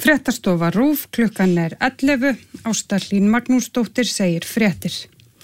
Fréttastofa RÚV, klukkan 11, Ásta Hlín Magnúsdóttir segir fréttir.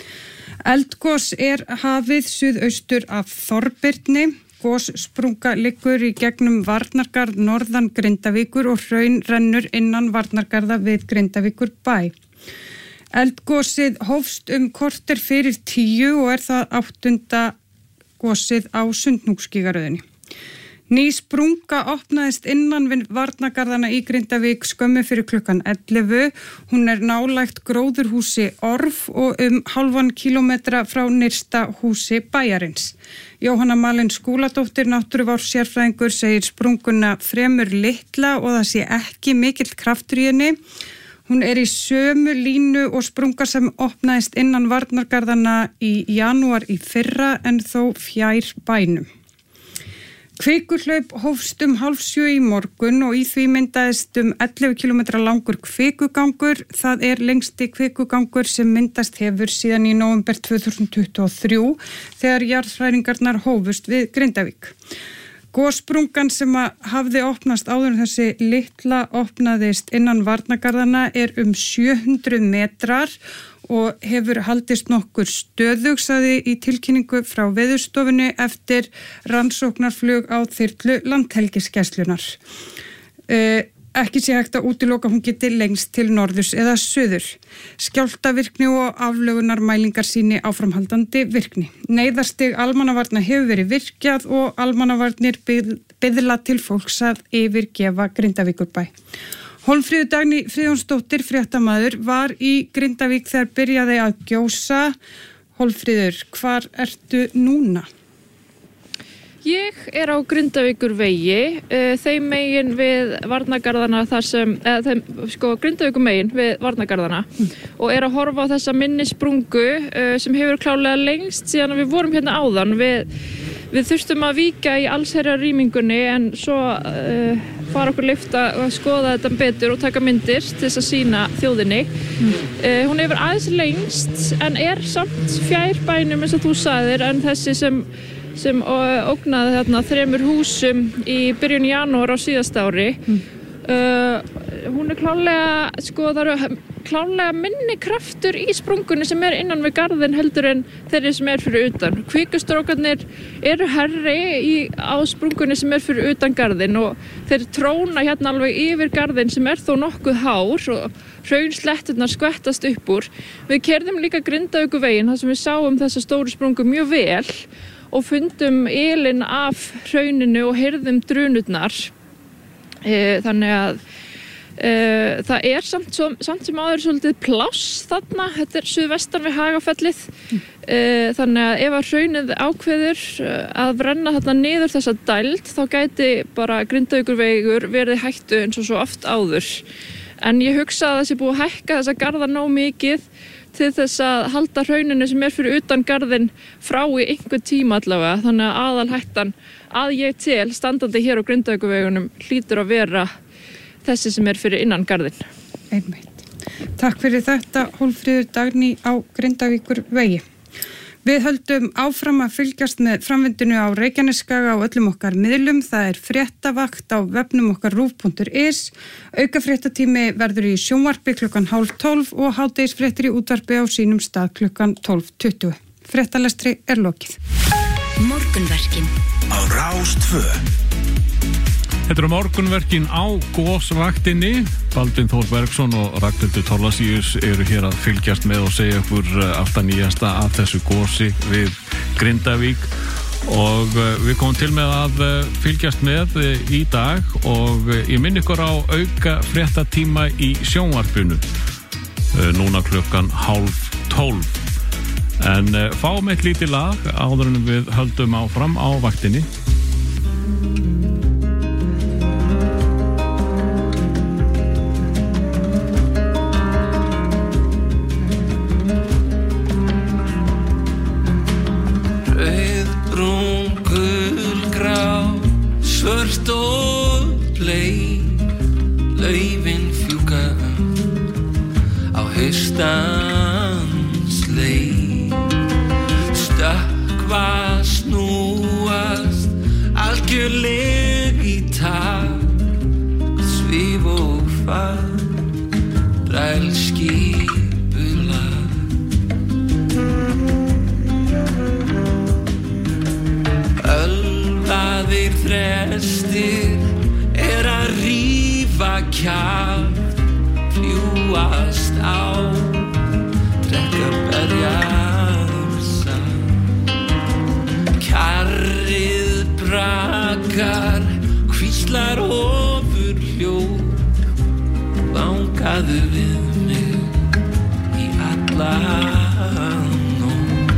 Eldgos hafið suðaustur af Þorbirni. Gossprunga liggur í gegnum varnargarð norðan Grindavíkur og hraun rennur innan varnargarða við Grindavíkur bæ. Eldgosið hófst korter fyrir 10 og það 8. gosið á Sundhnúksgígaröðinni. Ný sprunga opnaðist innan við varnargarðana í Grindavík skömmu fyrir klukkan 11. Hún nálægt gróðurhúsi Orf og 0,5 kílómetra frá nyrsta húsi bæjarins. Jóhanna Malin Skúladóttir, náttúruvár-sérfræðingur, segir sprunguna fremur litla og það sé ekki mikill kraftur í henni. Hún í sömu línu og sprunga sem opnaðist innan varnargarðana í janúar í fyrra en þó fjær bænum. Kvikuhlaup hófst 6:30 í morgun og í því myndaðist 11 km langur kvikugangur. Það lengsti kvikugangur sem myndast hefur síðan í nóvember 2023 þegar jarðhræringarnar hófust við Grindavík. Gossprungan sem hafði opnast áður en þessi litla opnaðist innan varnargarðana 700 metrar og hefur haldist nokkur stöðug, sagði í tilkynningu frá Veðurstofunni eftir rannsóknarflug á þyrlu Landhelgisgæslunnar. Ekki sé hægt að útiloka hún geti lengst til norðurs eða suður. Skjálftavirkni og aflögunarmælingar sýni áframhaldandi virkni. Neyðarstig almannavarna hefur verið virkjað og almannavarnir biðla til fólks að yfirgefa Grindavíkurbæ. Hólmfríður Dagný Friðjónsdóttir, fréttamaður, var í Grindavík þegar byrjaði að gjósa. Hólmfríður, hvar ertu núna? Ég á Grindavíkurvegi, þeim megin við varnargarðana þar sem, Grindavíkurmegin við varnargarðana og að horfa á þessa minnisprungu sem hefur klárlega lengst síðan við vorum hérna áðan. Við þurftum að víkja í allsherjarrýmingunni en svo fara okkur leyft að skoða þetta betur og taka myndir til þess að sýna þjóðinni. Hún hefur aðeins lengst en samt fjær bænum eins og þú sagðir en þessi sem ógnaði þarna 3 húsum í byrjun janúar á síðasta ári. Hún klárlega, klárlega minni kraftur í sprungunni sem innan við garðin heldur en þeirri sem fyrir utan. Kvikustrókarnir hærri á sprungunni sem fyrir utan garðin og þeir tróna hérna alveg yfir garðin sem þó nokkuð hár og hraunnsletturnar skvettast upp úr. Við keyrðum líka Grindavíkurveginn þar sem við sáum þessa stóru sprungu mjög vel og fundum elin af hrauninu og heyrðum drunurnar. Þannig að það samt sem áður svolítið pláss þarna. Þetta suðvestan við Hagafellið. Þannig að ef hraunið ákveður að brenna þarna niður þessa dæld þá gæti bara Grindavíkurvegur verið hættu eins og svo oft áður. En ég hugsa að það sé búið að hækka þessa garða nóg mikið til þess að halda hrauninu sem fyrir utan garðin frá í einhvern tíma allavega. Þannig að aðalhættan að ég tel standandi hér á Grindavíkurvegunum hlýtur að vera þessi sem fyrir innan garðin. Einmitt. Takk fyrir þetta, Hólmfríður Dagný á Grindavíkurvegi. Við höldum áfram að fylgjast með framvindinu á Reykjanesskaga á öllum okkar miðlum. Það fréttavakt á vefnum okkar rúv.is. Aukafréttatími verður í sjónvarpi klukkan 11:30 og hádegisfréttir í útvarpi á sínum stað klukkan 12:20. Fréttalestri lokið. Morgunverkin á Rás 2. Þetta morgunverkin á gosvaktinni. Baldvin Þór Bergsson og Ragnhildur Thorlacius eru hér að fylgjast með og segja okkur alltaf nýjasta af þessu gosi við Grindavík og við komum til með að fylgjast með í dag og ég minn ykkur á auka fréttatíma í sjónvarpinu núna klukkan 11:30 en fáum eitt lítið lag áður en við höldum áfram á vaktinni. Svört og bleik, laufin fjúka á haustans leið. Stökkva snúast algjörleg í takt, svíf og hvað þrælskipulag. Ölvaðir þrestir að rífa kjaft, fljúast á, drekka berjarsa. Kjarrið brakar, hvíslar ofur hljóð, vangaðu við mig í alla nótt.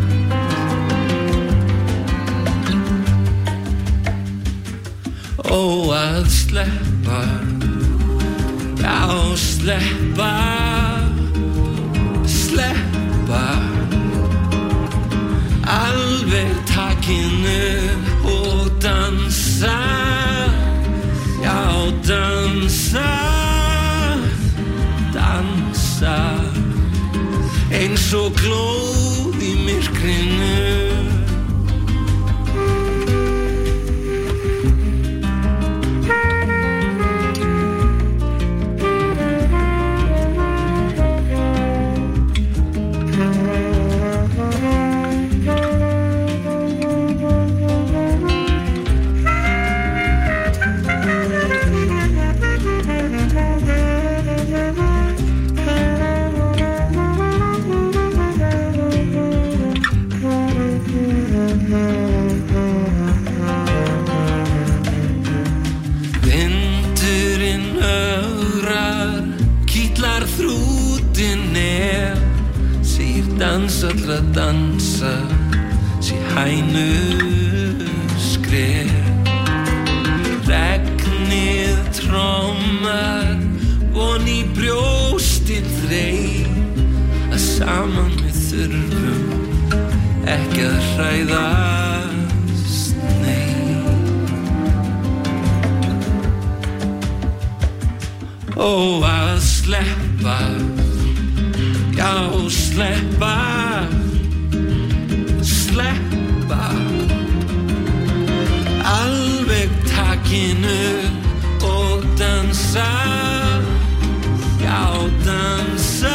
Ó, að sleppa, já, sleppa, sleppa, alveg takinu og dansa, já, dansa, dansa, eins og glóð í myrkrinu. Allra dansa sé hænu skref. Regnið trommar von í brjóstið þreif, að saman við þurfum ekki að hræðast, nei. Ó, að sleppa, já, sleppa, sleppa, alveg takinu og dansa, já, dansa,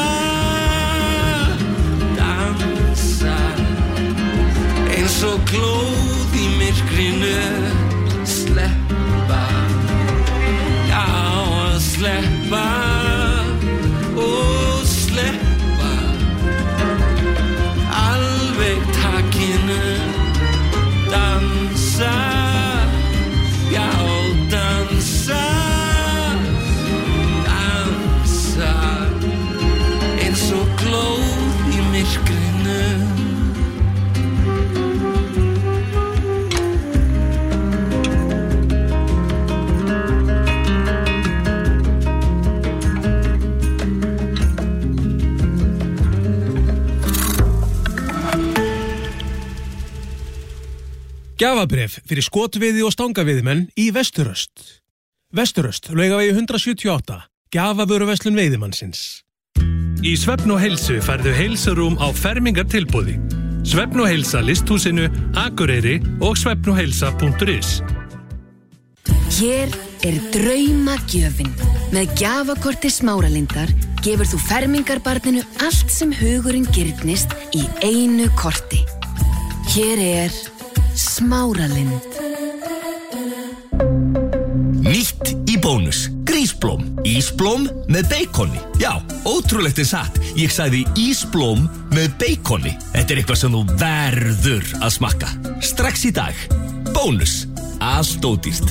dansa, eins og glóð í myrkrinu. Sleppa, já, að sleppa og sleppa, alveg takinu, dansa, já, dansa, dansa, eins og glóð í myrkrinu. Gjafabréf fyrir skotveiði og stangaveiðimenn í Vesturöst. Vesturöst, Laugavegi 178, gjafavöruverslun veiðimannsins. Í Svefn og heilsu færðu heilsurúm á fermingartilboði. Svefn og heilsa listhúsinu, Akureyri og svefnogheilsa.is. Hér draumagjöfin. Með gjafakorti Smáralindar gefur þú fermingarbarninu allt sem hugurinn girnist í einu korti. Hér Smáralind. Nýtt í Bónus. Grísblóm. Ísblóm með beikoni. Já, ótrúlegt satt. Ég sagði ísblóm með beikoni. Þetta eitthvað sem þú verður að smakka. Strax í dag. Bónus. Allt ódýrt.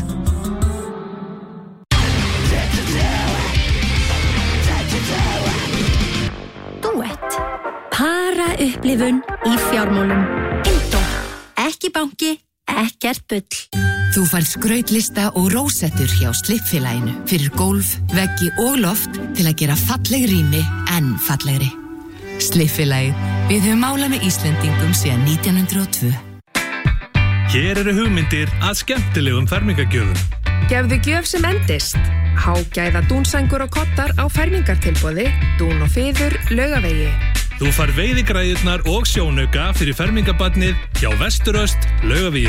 Duett. Para upplifun í fjármálum. Ekki banki, ekkert bull. Þú færð skrautlista og rósettur hjá Slippfélaginu fyrir gólf, veggi og loft til að gera falleg rými enn fallegri. Slippfélagið, við höfum málað með Íslendingum síðan 1902. Hér eru hugmyndir að skemmtilegum fermingargjöfum. Gefðu gjöf sem endist. Hágæða dúnsængur og kottar á fermingartilboði, dún og fiður, Laugavegi. Þú fær veiðigræðurnar og sjónauka fyrir fermingabarnið hjá Vesturöst, Laugavegi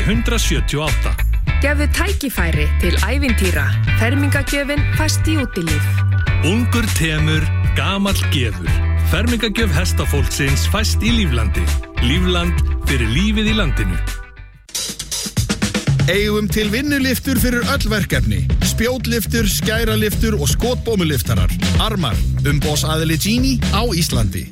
178. Gefðu tækifæri til ævintýra. Fermingagjöfin fæst í útilíf. Ungur temur, gamall gefur. Fermingagjöf hestafólksins fæst í Líflandi. Lífland fyrir lífið í landinu. Eigum til vinnuliftur fyrir öll verkefni. Spjótliftur, skæraliftur og skotbómuliftarar. Armar, umboðsaðili Gini á Íslandi.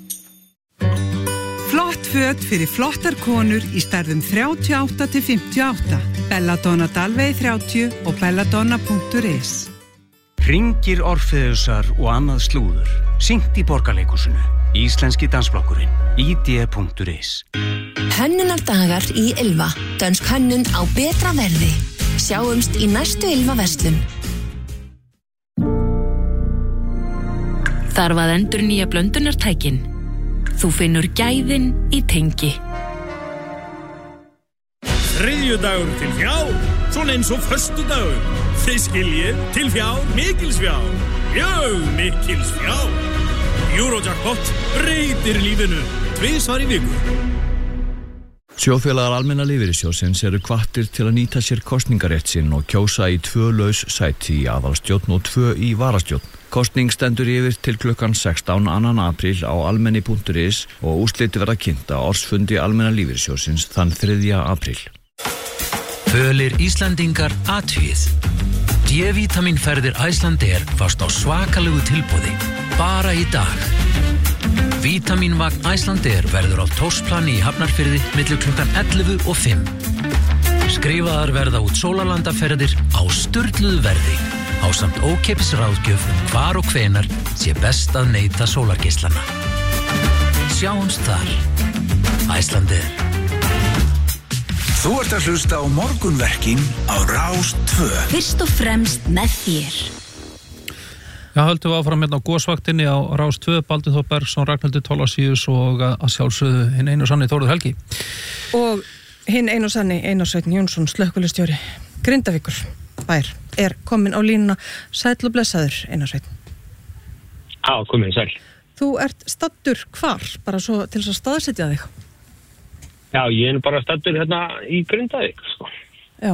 Flott föt fyrir flottar konur í stærðum 38 til 58. Belladonna Dalvegi 30 og belladonna.is. Hringir Orfeusar og annað slúður. Syngt í Borgarleikhúsinu. Íslenski dansflokkurinn. ID.is. Hönnunardagar í Ylva. Dönsk hönnun á betra verði. Sjáumst í næstu Ylva-verslun. Þarf að endurnýja blöndunartækin. Þú finnur gæðin í Tengi. Þriðjudagur til fjár, svona eins og föstudagur. Þið skiljið til fjár, mikils fjár. Mjög mikils fjár. Eurojackpot breytir lífinu 2 svar í viku. Sjóðfélagar Almenna lífeyrissjóðsins eru hvattir til að nýta sér kosningarétt sinn og kjósa í 2 laus sæti í aðalstjórn og 2 í varastjórn. Kosning stendur yfir til klukkan 16 2. apríl á almenni.is og úrsliti verða kynnt á ársfundi Almenna lífeyrissjóðsins þann 3. apríl. Fölir Íslandingar athugið. D-vítamínferðir Icelandair fást á svakalegu tilboði. Bara í dag. Vítamínvagn Icelandair verður á Tórsplani í Hafnarfirði milli klukkan 11 og 5. Skrifaðar verða út sólarlandaferðir á sturluðu verði. Ásamt ókeypis ráðgjöf hvar og hvenar sé best að neyta sólargeislana. Sjáumst þar. Icelandair. Þú ert að hlusta á morgunverkin á Rás 2. Fyrst og fremst með þér. Já, höldum við áfram hérna á gósvaktinni á Rás 2, Baldur Þór Bergsson, Ragnhildur Tólasíus og að sjálfsögðu hinn einu sanni Þórður Helgi. Og hinn einu sanni Einar Sveinn Jónsson, slökkviliðsstjóri Grindavíkur bær, komin á línuna. Sæll og blessaður, Einar Sveinn. Já, komin sæll. Þú ert staddur hvar, bara svo til þess að staðsetja þig? Já, ég bara staddur hérna í Grindavík, sko. Já,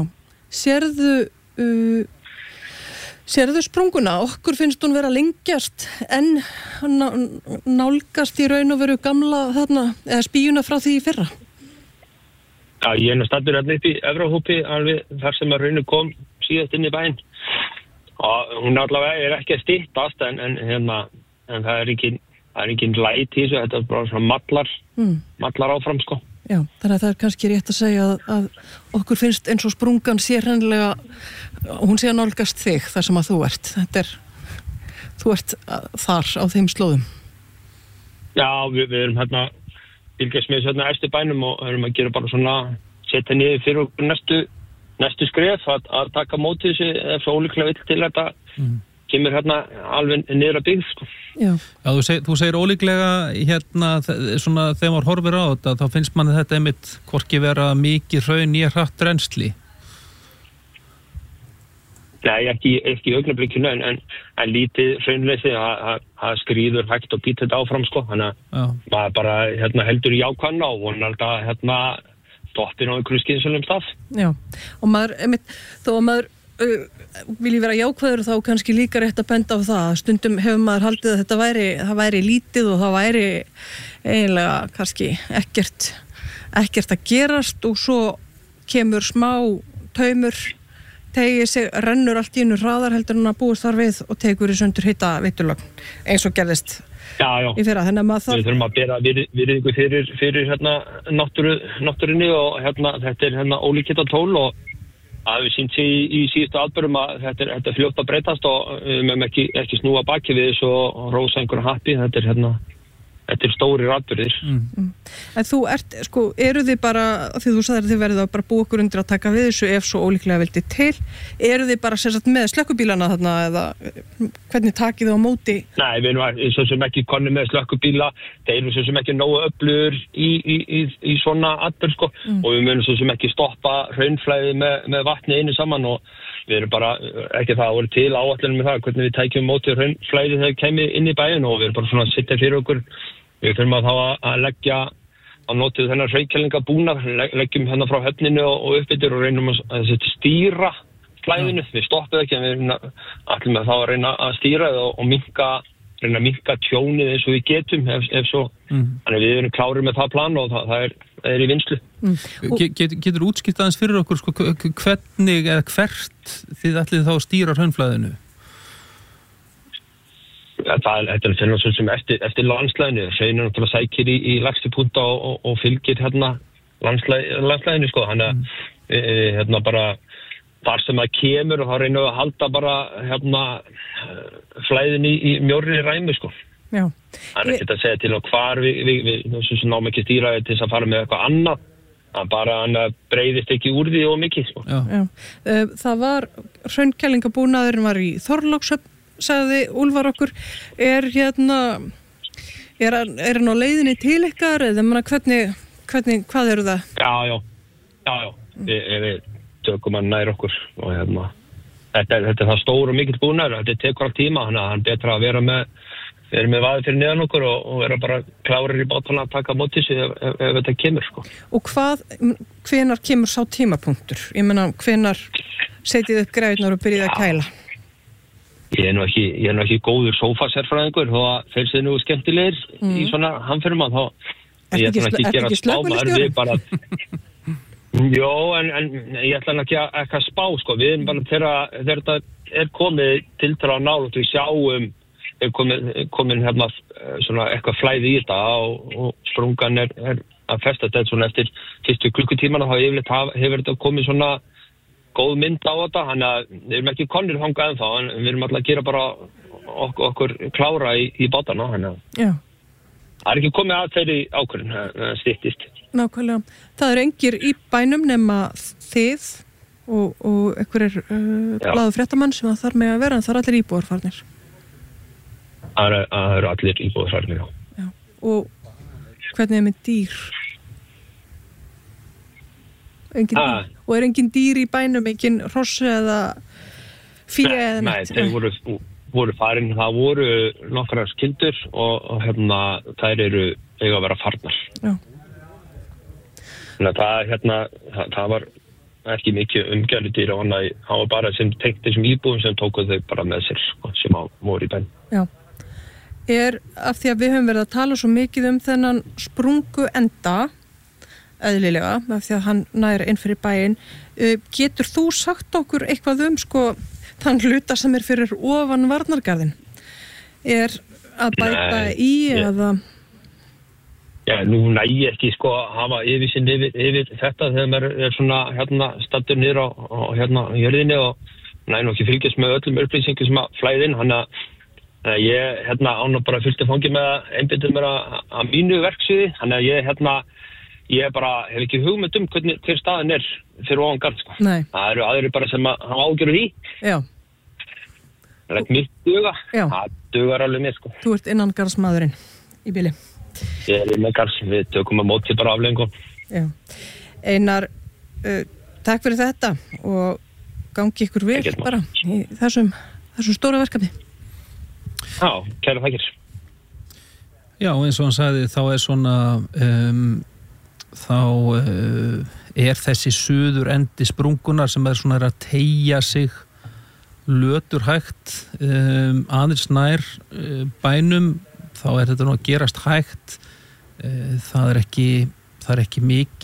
sérðu sprunguna? Okkur finnst hún vera lengjast en nálgast í raun og veru gamla þarna, eða spíuna frá því í fyrra. Já, ég staddur hérna upp í Efrahópi, alveg þar sem að raunu kom síðast inn í bæinn. Og hún allavega ekki að styttast en það er ekki læt í þessu, þetta er bara svona mallar áfram, sko. Já, þannig að það er kannski rétt að segja að okkur finnst eins og sprungan sé hreinlega, hún sé að nálgast þig þar sem að þú ert. Þú ert þar á þeim slóðum. Já, við erum hérna fylgjast með hérna eftir bænum og erum að gera bara svona, setja niður fyrir okkur næstu skref að taka mótið þessi ef svo ólíklega vill til þetta kemur hérna alveg niður að byggð, sko. Já, þú segir ólíklega hérna, svona þegar maður horfir á þetta, þá finnst manni þetta einmitt hvorki vera mikið hraun í hratt rensli. Nei, ekki í augnablikinu, en lítið hraunleysi, það skrýður hægt og býtur þetta áfram, sko. Þannig að maður bara heldur í jákvæðna og vonar alltaf doppin á einhverju skynsamlegum stað. Já, og maður, þó að maður vil ég vera jákvæður þá kannski líka rétt að benda á það. Stundum hefur maður haldið að það væri lítið og það væri eiginlega kannski ekkert að gerast og svo kemur smá taumur, tegir sig, rennur allt í einu hraðar heldur en að búist þar við og tekur í sundur hita vitulögn eins og gerðist í fyrra. Þannig að maður við þurfum að bera virðingu fyrir náttúrunni og þetta er ólíkita tól og að við sínt í síðustu atburðum að þetta er fljótt að breytast og við mögum ekki snúa baki við þessu og rósa einhverjum happi. Þetta er stórir atburðir. En þú ert, eru þið bara, því þú sagðir að þið verðið að bara búa okkur undir að taka við þessu ef svo ólíklega vildi til, eru þið bara sérsagt með slökkubílana þarna eða hvernig takið þið á móti? Nei, við erum svo sem ekki konni með slökkubíla, þeir eru svo sem ekki nógu öflugur í svona atburð, sko, og við munum svo sem ekki stoppa hraunflæði með vatni einu saman og við erum bara, ekki það að voru til áætlunum með það, hvernig við tækjum móti hraunflæði þegar við kemum inn í bæinn og við erum bara svona að sitja fyrir okkur. Við þurfum að leggja á notið þennan hraunkellinga búnað, leggjum hérna frá höfninu og uppbyttur og reynum að stýra flæðinu, við stoppuðum ekki en við ætlum að þá að reyna að stýra og reyna að minnka tjónið eins og við getum ef svo, þannig við erum klárir með það plan og það er í vinslu. Getur útskipt aðeins fyrir okkur sko, hvernig eða hvert þið ætlið þá að stýra hraunflæðinu? Þetta er fyrir sem eftir landslæðinu, hraun náttúrulega sækir í lagstu punta og fylgir landslæðinu sko, þannig að bara þar sem það kemur og þá reynum við að halda bara flæðin í mjórri ræmi sko. Já. Það ekki að segja til og hvar við náum ekki stýra til þess að fara með eitthvað annað, að bara hann breiðist ekki úr því og mikið sko. Já. Það var hraunkælingabúnaðurinn var í Þorlákshöfn, sagði Úlfar okkur, er hann á leiðinni til ykkar eða hvað eru það? Já. Við tökum hann nær okkur og þetta er það stór og mikill búnaður, þetta tekur all tíma, þannig að hann betra að vera með vaðið fyrir neðan okkur og vera bara klárir í bátana að taka móti sig ef þetta kemur sko. Og hvenær kemur sá tímapunktur? Ég meina, hvenær setjið upp græðurnar og byrjið að kæla? Ég er nú ekki góður sófasérfræðingur þó að þeir séu nú skemmtilegir í svona hamförum að þá ég ætla ekki að gera spámaður Jó, en ég ætla ekki að spá sko, við erum bara þegar þetta er komið tiltala á nálægt við sjáum komin svona eitthvað flæði í þetta og sprungan er að festa þetta svona eftir fyrstu klukkutímana þá hefur þetta komið svona góð mynd á þetta, þannig að við erum ekki konir þangað ennþá, en við erum alltaf að gera bara okkur klára í bátana, þannig að það er ekki komið að þeirri ákvörðun, það styttist. Nákvæmlega. Það eru engir í bænum nema þið og einhverjir glaðu fréttamann sem það þarf með að vera, en það eru allir íbúar farnir. Það eru allir íbúar farnir, já. Og hvernig með dýr? Og engin dýr í bænum, engin hrossi eða fíi eða neitt? Nei, þeir voru farin, það voru nokkrar skyldur og þær eiga að vera farnar. Já. Þannig að það var ekki mikið umgjörðudýr og það var bara sem tengt þessum íbúum sem tóku þau bara með sér sem voru í bæn. Já. Af því að við höfum verið að tala svo mikið þennan sprungu enda eðlilega, af því að hann næri inn fyrir bæinn, getur þú sagt okkur eitthvað sko þann hluta sem er fyrir ofan varnargarðin? Að bæta í eða... Já, nú nægi ekki sko að hafa yfirsýn yfir þetta þegar maður er svona stattur niður á jörðinni og nægi ekki fylgjast með öllum upplýsingum sem að flæði inn, þannig að ég án og bara fylgst að fangi með að einbytta mér að mínu verksviði, þannig að ég bara hef ekki hugmynd hvernig til staðin er fyrir ofan garð sko. Nei. Það eru aðrir bara sem að hafa ágjörur í. Já. Það er mitt duga. Já. Það dugar alveg mér sko. Þú ert innangarðsmaðurinn í bili. Ég er með garð, við tökum að móti bara afleiðingum. Já. Einar, takk fyrir þetta og gangi ykkur vel bara í þessum stóra verkefni. Já, kæra þakkir. Já, eins og hann sagði, þá er svona er þessi suður endi sprungunar sem er svona að teygja sig löturhægt aðeins nær bænum, þá er þetta nú að gerast hægt. Það er ekki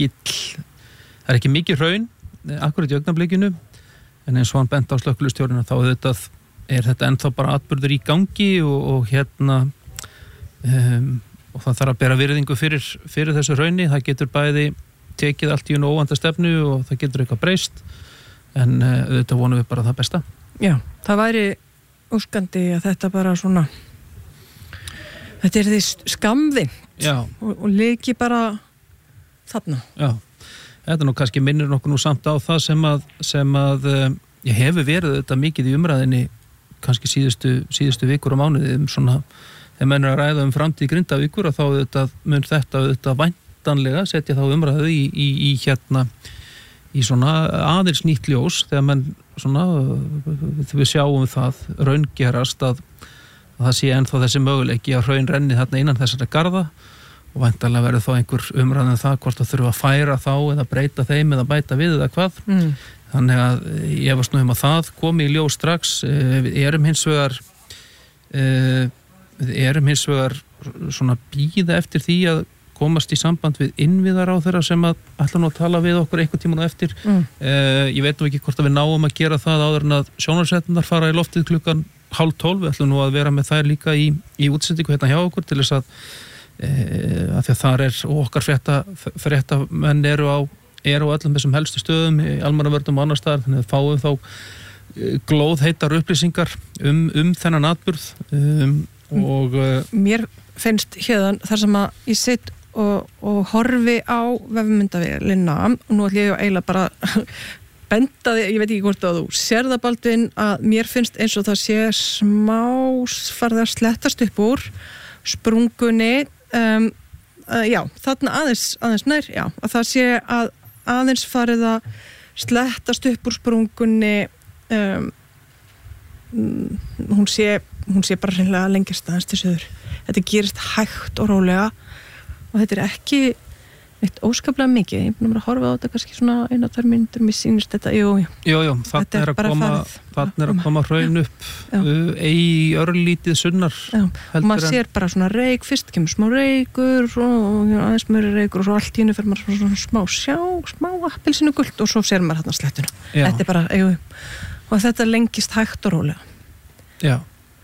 mikið hraun akkurat í augnablikinu, en eins og hann bent á slökkvilistjórinn þá er þetta ennþá bara atburður í gangi og og það þarf að bera virðingu fyrir þessu hrauni. Það getur bæði tekið allt í óvænta stefnu og það getur eitthvað breyst, en auðvitað vonum við bara það besta. Já, það væri óskandi að þetta bara svona þetta er því skamvingt og leiki bara þarna. Já, þetta nú kannski minnir nokkuð nú samt á það sem að ég hefur verið þetta mikið í umræðinni kannski síðustu vikur og mánuði svona, þegar menn er að ræða framtíð Grindavíkur og þá mun þetta væntanlega setja þá umræðu í svona aðeins nýtt ljós þegar menn svona, við sjáum það raungerast að það sé ennþá þessi möguleiki að hraun renni þarna innan þessara garða og væntanlega verður þá einhver umræðan það hvort það þurfa að færa þá eða breyta þeim eða bæta við eða hvað. Þannig að ég var snúið að það komi í ljós strax. Við erum hins vegar svona bíða eftir því að komast í samband við innviðaráðherra sem að ætla nú að tala við okkur einhvern tímann á eftir. Ég veit nú ekki hvort að við náum að gera það áður en að sjónvarpsfréttirnar fara í loftið klukkan 11:30. Við ætlum nú að vera með þær líka í útsendingu hérna hjá okkur til þess að því að þar okkar fréttamenn eru á öllum þessum helstu stöðum í almannavörnum og annar staðar, þannig að fáum þá glóðheitar upplýsingar þennan atburð og mér finnst hérðan þar sem að ég sitt og horfi á vefmyndavélina og nú ætlum ég eiginlega bara benda þig, ég veit ekki hvort að þú sér það Baldvin, að mér finnst eins og það sé smá farið að slettast upp úr sprungunni, já, þarna aðeins nær, já, að það sé að aðeins farið að slettast upp úr sprungunni, hún sé bara hreinlega lengjast aðeins til suður. Þetta gerist hægt og rólega og þetta ekki neitt óskaplega mikið. Ég er búin að horfa á þetta kannski svona 1-2 mínútur, mér sýnist þetta, jú, þarna er að koma hraun upp í örlítið sunnar. Og maður sér bara svona reik, fyrst kemur smá reikur og aðeins meiri reikur og svo allt í hennu fyrir maður svona smá appelsinu gult og svo sér maður hérna slettuna. Þetta bara, og þetta lengist hægt og rólega. Já.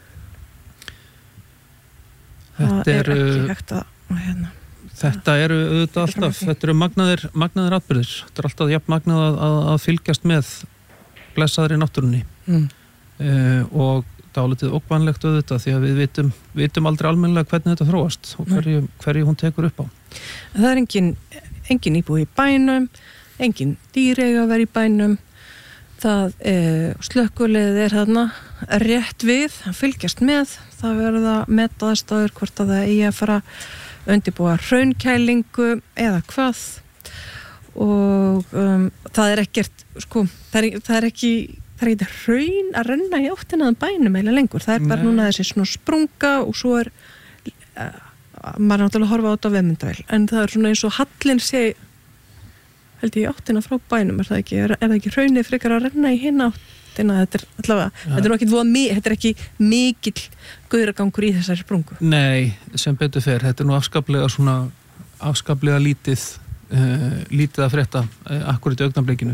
Það er ekki hægt að Þetta eru auðvitað alltaf, þetta eru magnaðir atburðir. Þetta er alltaf jafn magnað að fylgjast með blessaðri náttúrunni og dálítið ógnvænlegt auðvitað því að við vitum aldrei almennilega hvernig þetta þróast og hverju hún tekur upp á. Það er engin íbúi í bænum, engin dýr eiga að vera í bænum. Það slökkviliðið er þarna rétt við, að fylgjast með. Það verða metaðastaður hvort að það eigi að fara undirbúa hraunkælingu eða hvað og það er ekkert það er ekki hraun að renna í áttina að bænum eða lengur, það er bara núna þessi svona sprunga og svo er maður náttúrulega að horfa á þetta á vefmyndavél en það er svona eins og hallin sé held ég í áttina frá bænum er það ekki hraunið frekar að renna í hina áttina, þetta er allavega þetta er ekki mikill gauragangur í þessari sprungu. Nei, sem betur fer, þetta er nú afskaplega lítið að frétta akkurat í augnablikinu.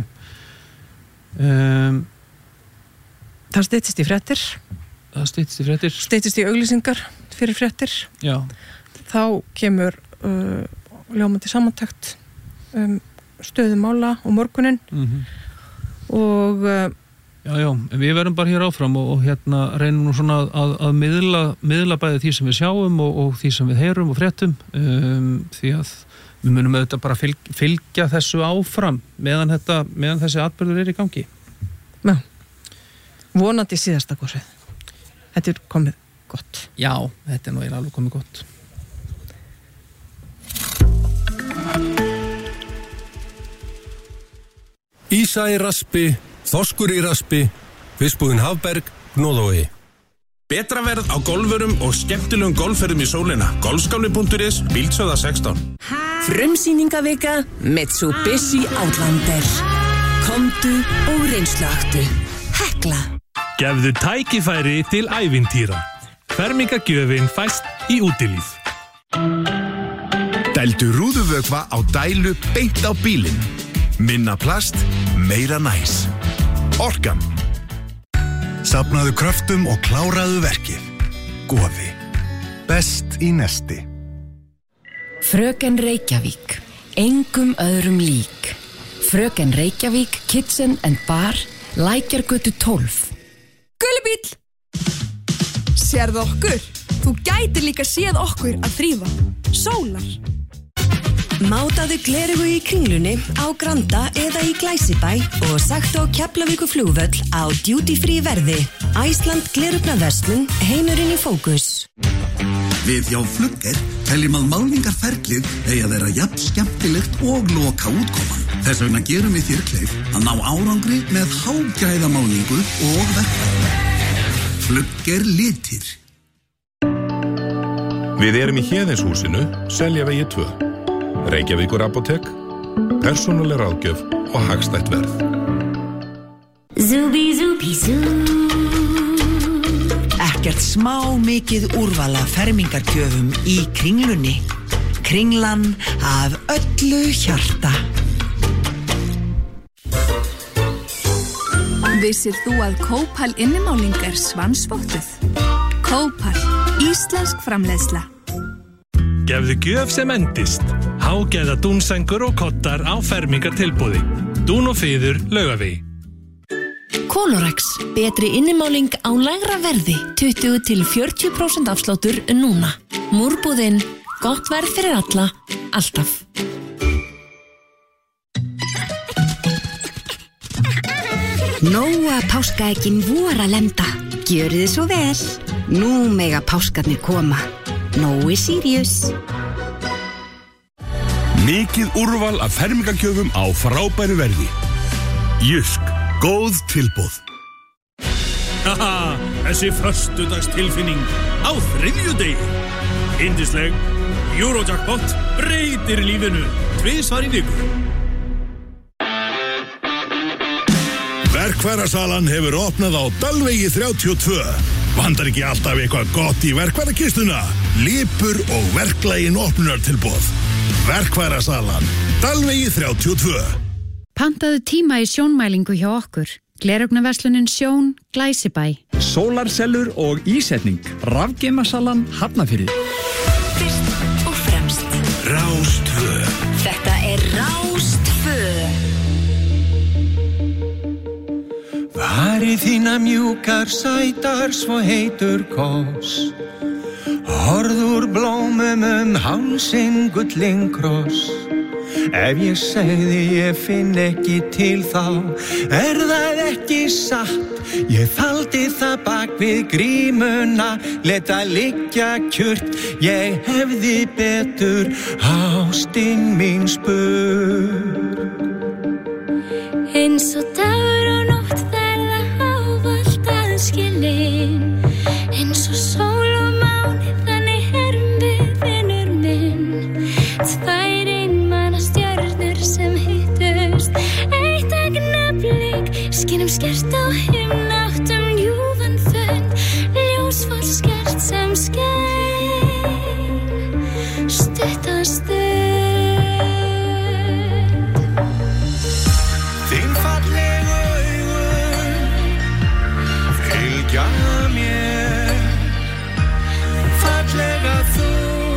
Það styttist í fréttir. Styttist í auglýsingar fyrir fréttir. Já. Þá kemur ljómandi samantekt stöðu mála og morguninn og Já, við verðum bara hér áfram og hérna reynum nú svona að miðla bæði því sem við sjáum og því sem við heyrum og fréttum því að við munum auðvitað bara fylgja þessu áfram meðan þessi atburður er í gangi. Já, vonandi síðasta gósið. Þetta er komið gott. Já, þetta er nú alveg komið gott. Ísa í raspi, þorskur í raspi, fiskbúðin Hafberg, Gnóðói. Betra verð á golfurum og skemmtilegum golfferðum í sólina. Golfskáli.is, Bíldsöða 16. Frumsýningavika Mitsubishi Outlander. Komdu og reynsluaktu. Hekla. Gefðu tækifæri til ævintýra. Fermingagjöfin fæst í útilíf. Dældu rúðuvökva á dælu beint á bílinn. Minna plast, meira næs. Orkan. Safnaðu kröftum og kláraðu verkið. Goði. Best í nesti. Fröken Reykjavík. Engum öðrum lík. Fröken Reykjavík Kitchen and Bar, Lækjargötu 12. Gullibíll! Sérðu okkur? Þú gætir líka séð okkur að þrífa. Sólar. Mátaðu glerugu í Kringlunni, á Granda eða í Glæsibæ og sagtu á Keflavíkurflugvöll á duty free verði. Æsland glerugnaverslun, heimurinn í fókus. Við hjá Flugger teljum að málningarferlið eigi að vera jafn skemmtilegt og loka útkoman. Þess vegna gerum við þér kleif að ná árangri með hágæðamálningu og verkfæri. Flugger litir. Við erum í Héðinshúsinu, Seljavegi 2. Reykjavíkur apótek, persónuleg ráðgjöf og hagstætt verð. Ekkert smá mikið úrvala fermingargjöfum í Kringlunni. Kringlan af öllu hjarta. Vissir þú að Kópal innimáling svansvottuð? Kópal, íslensk framleiðsla. Gefðu gjöf sem endist. Hágæða dúnsængur og kottar á fermingartilboði. Dún og fiður Laugavegi. Kolorex, betri innimáling á lægra verði, 20-40% afsláttur núna. Múrbúðinn, gott verð fyrir alla, alltaf. Nóa páskaeggjin vor að lenda. Gjörið þið svo vel. Nú mega páskarnir koma. Nói Sirius. Mikið úrval af fermingargjöfum á frábæru verði. Jysk, góð tilboð. Haha, þessi föstudagstilfinning á þriðjudegi. Yndisleg, Eurojackpot breytir lífinu 2 í viku. Verkfærasalan hefur opnað á Dalvegi 32. Vandar ekki alltaf eitthvað gott í verkfærakistuna? Lipur og verklagin opnunartilboð. Verkfærasalan, Dalvegi 32. Pantaðu tíma í sjónmælingu hjá okkur. Gleraugnarverslunin Sjón, Glæsibæ. Sólarsellur og ísetning. Rafgeimasalan Hafnarfirði. Fyrst og fremst. Rás 2. Þetta Rás 2. Varir þínar mjúkar, sætar, svo heitur kos. Horður blómum hálsinn gullin kross. Ef ég segði ég finn ekki til þá, það ekki satt. Ég faldi það bak við grímuna, leta liggja kjurt. Ég hefði betur ástin mín spurt. Eins og dagur og nótt verða ávallt aðskilin. Eins og sól og máni, þannig erum við vinur minn. Tvær einmana stjörnur sem hittust, eitt augnablik, skynum skert á himnáttum ljúfan fund, ljósfall skert sem skein, stutta stund. Þín fallegu augun fylgja mér, fallega þú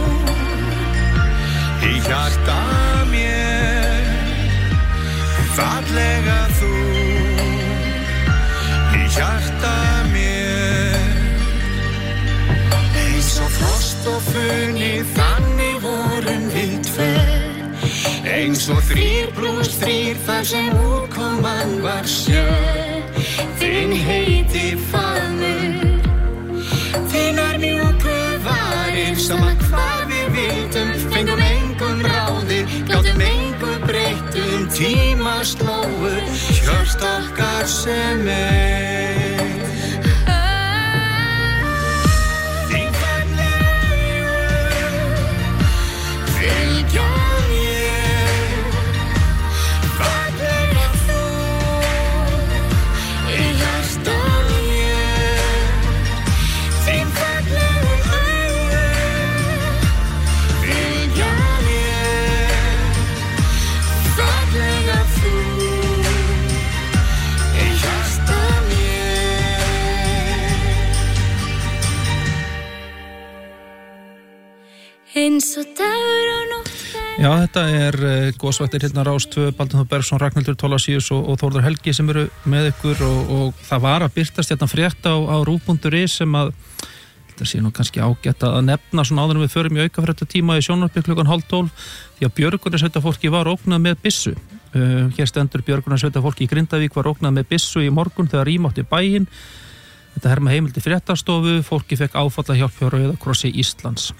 í hjarta mér, fallega þú í hjarta mér. Eins og frost og funi, þannig vorum við tvö. Eins og 3+3 þar sem útkoman var 7. Þinn heiti faðmur, þínar mjúku varir, sama hvað við vildum, fengum engum ráðið, gátum engu breyttum, tíma slóu, hjört okkar sem Þín fallegu fylgja mér, fallega þú í hjarta mér. Þín fallegu fylgja mér, fallega þú í hjarta mér. Eins og dagur og nótt. Já, þetta góðsvættir hérna Rás 2, Baldur Bergsson, Ragnhildur Tólasíus og Þórður Helgi sem eru með ykkur og það var að birtast hérna frétt á rúv.is sem að þetta sé nú kannski ágætt að nefna svona áður en við förum í aukafréttatíma í sjónvarpi klukkan 11:30 því að björgunarsveitafólki var ógnað með byssu. Hér stendur björgunarsveitafólki í Grindavík var ógnað með byssu í morgun þegar rýmátti bæinn. Þetta herma heimildi fréttastofu, fólki fekk áfallahjálp hjá Rauða krossi Íslands.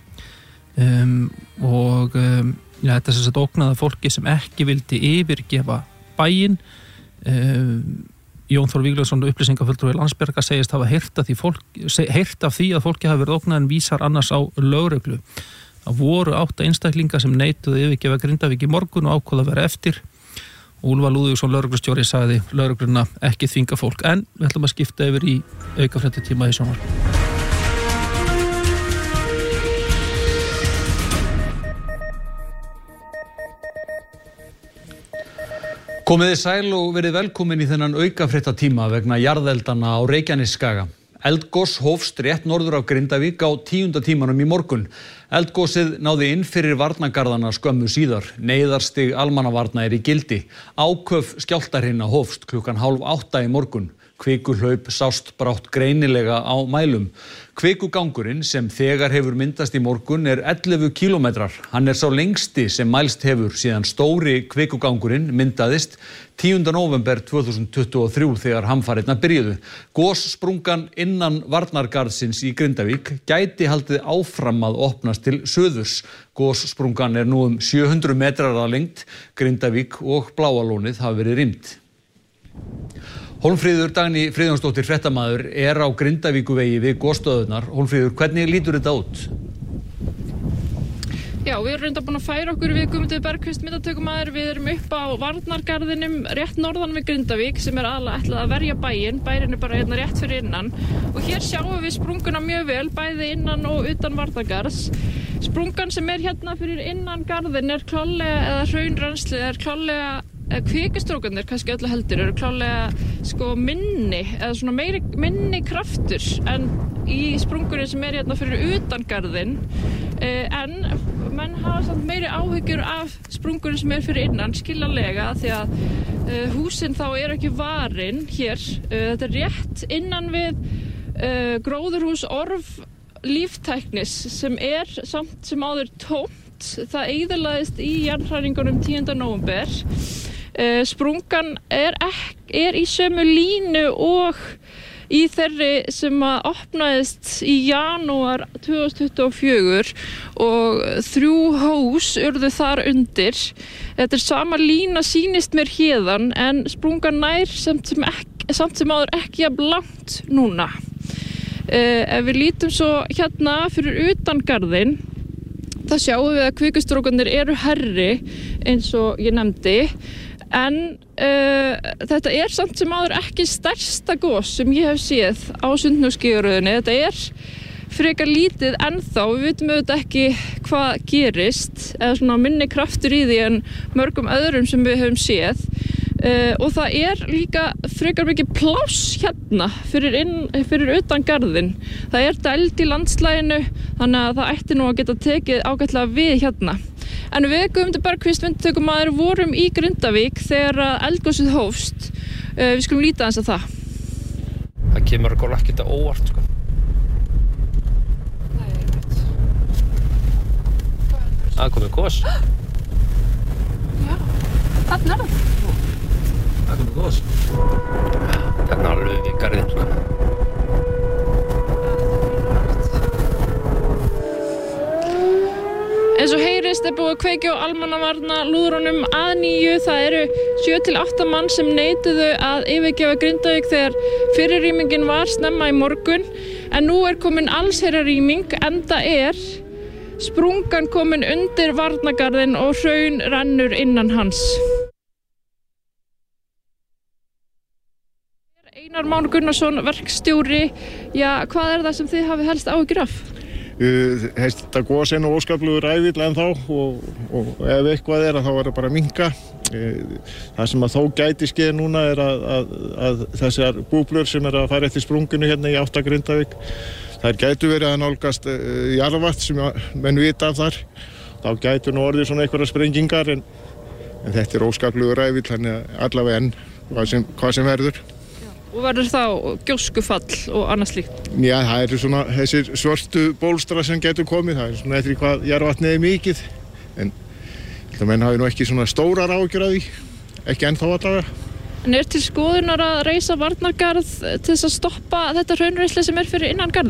Þetta er ógnaða fólki sem ekki vildi yfirgefa bæinn Jón Þór Víglundsson, upplýsingafulltrúi Landsbjargar, segist hafa heyrt af því að fólki hafi verið ógnað en vísar annars á lögreglu. Það voru 8 einstaklingar sem neituðu yfirgefa Grindavík í morgun og ákváðu að vera eftir. Úlfar Lúðvíksson lögreglustjóri sagði lögregluna ekki þvinga fólk, en við ætlum að skipta yfir í aukafréttatíma í sjónvarpi. Komiði sæl og verið velkomin í þennan aukafréttatíma vegna jarðeldana á Reykjanesskaga. Eldgos hófst rétt norður af Grindavík á 10. tímanum í morgun. Eldgosið náði inn fyrir varnargarðana skömmu síðar. Neyðarstig almannavarna í gildi. Áköf skjálftahrina hófst klukkan 7:30 í morgun. Kvikuhlaup sást brátt greinilega á mælum. Kvikugangurinn sem þegar hefur myndast í morgun 11 kílómetrar. Hann sá lengsti sem mælst hefur síðan stóri kvikugangurinn myndaðist 10. nóvember 2023 þegar hamfarirnar byrjuðu. Gossprungan innan varnargarðsins í Grindavík gæti haldið áfram að opnast til suðurs. Gossprungan nú 700 metrar að lengd. Grindavík og Bláalónið hafa verið rýmd. Hólmfríður Dagný Friðjónsdóttir fréttamaður á Grindavíkuvegi við gosstöðurnar. Hólmfríður, hvernig lítur þetta út? Já, við erum reynda búin að færa okkur við Guðmundur Bergkvist myndatökumaður. Við erum upp á varnargarðinum rétt norðan við Grindavík sem aðalega ætlað að verja bæinn. Bærinn bara hérna rétt fyrir innan. Og hér sjáum við sprunguna mjög vel, bæði innan og utan varnargarðs. Sprungan sem hérna fyrir innan garðin klárlega, eða hraunrennslið klárlega kvikustrókarnir kannski öllu heldur eru klárlega minni eða svona minni kraftur en í sprungunni sem hérna fyrir utan garðinn, en menn hafa samt meiri áhyggjur af sprungunni sem fyrir innan, skiljanlega, því að húsin þá ekki varin hér. Þetta rétt innan við gróðurhús Orf Líftæknis sem samt sem áður tómt. Það eyðilagðist í jarðhræringunum 10. nóvember. Sprungan í sömu línu og í þeirri sem opnaðist í janúar 2024 og 3 hús urðu þar undir. Þetta sama lína sýnist mér héðan en sprungan nær samt sem áður ekki jafn langt núna. Ef við lítum svo hérna fyrir utan garðinn, það sjáum við að kvikustrókarnir eru hærri eins og ég nefndi. En þetta samt sem áður ekki stærsta gos sem ég hef séð á Sundhnúksgígaröðinni. Þetta frekar lítið ennþá, við vitum auðvitað ekki hvað gerist, eða svona minni kraftur í því en mörgum öðrum sem við höfum séð. Og það líka frekar mikið pláss hérna fyrir utan garðinn. Það dæld í landslaginu, þannig að það ætti nú að geta tekið ágætlega við hérna. En við Guðmundur Bergkvist myndatökumaður vorum í Grindavík þegar eldgosið hófst. Við skulum líta aðeins að það. Það kemur ekki þetta óvart, sko. Nei, veit. Það komið gos. Já, þarna það. Það komið gos. Þarna alveg við garðinn, sko. Eins og heyrist búið að kveikja á almannavarna lúðrunum að 9. Það eru 7-8 mann sem neituðu að yfirgefa Grindavík þegar fyrirrýmingin var snemma í morgun. En nú komin allsherjarrýming, enda sprungan komin undir varnargarðinn og hraun rennur innan hans. Einar Már Gunnarsson, verkstjóri. Já, hvað það sem þið hafið helst áhyggjur af? Þetta gos nú óskaplegur ræfill ennþá og ef eitthvað þá það bara að minnka. Það sem þó gæti skeð núna að þessar búblur sem að fara eftir sprunginu hérna í átta Grindavík, þær gætu verið að nálgast jarðvatn sem menn vita af þar. Þá gætu nú orðið svona einhverjar sprengingar en þetta óskaplegur ræfill, þannig allavega enn hvað sem verður. Og verður þá gjóskufall og annað slíkt? Já, það svona þessir svörtu bólstra sem getur komið, það svona eftir hvað jarðvatnið mikið. En þetta menn hafi nú ekki svona stórar áhyggjur af því, ekki ennþá allavega. En til skoðunar að reisa varnargarð til þess að stoppa þetta hraunrennsli sem fyrir innan garðinn?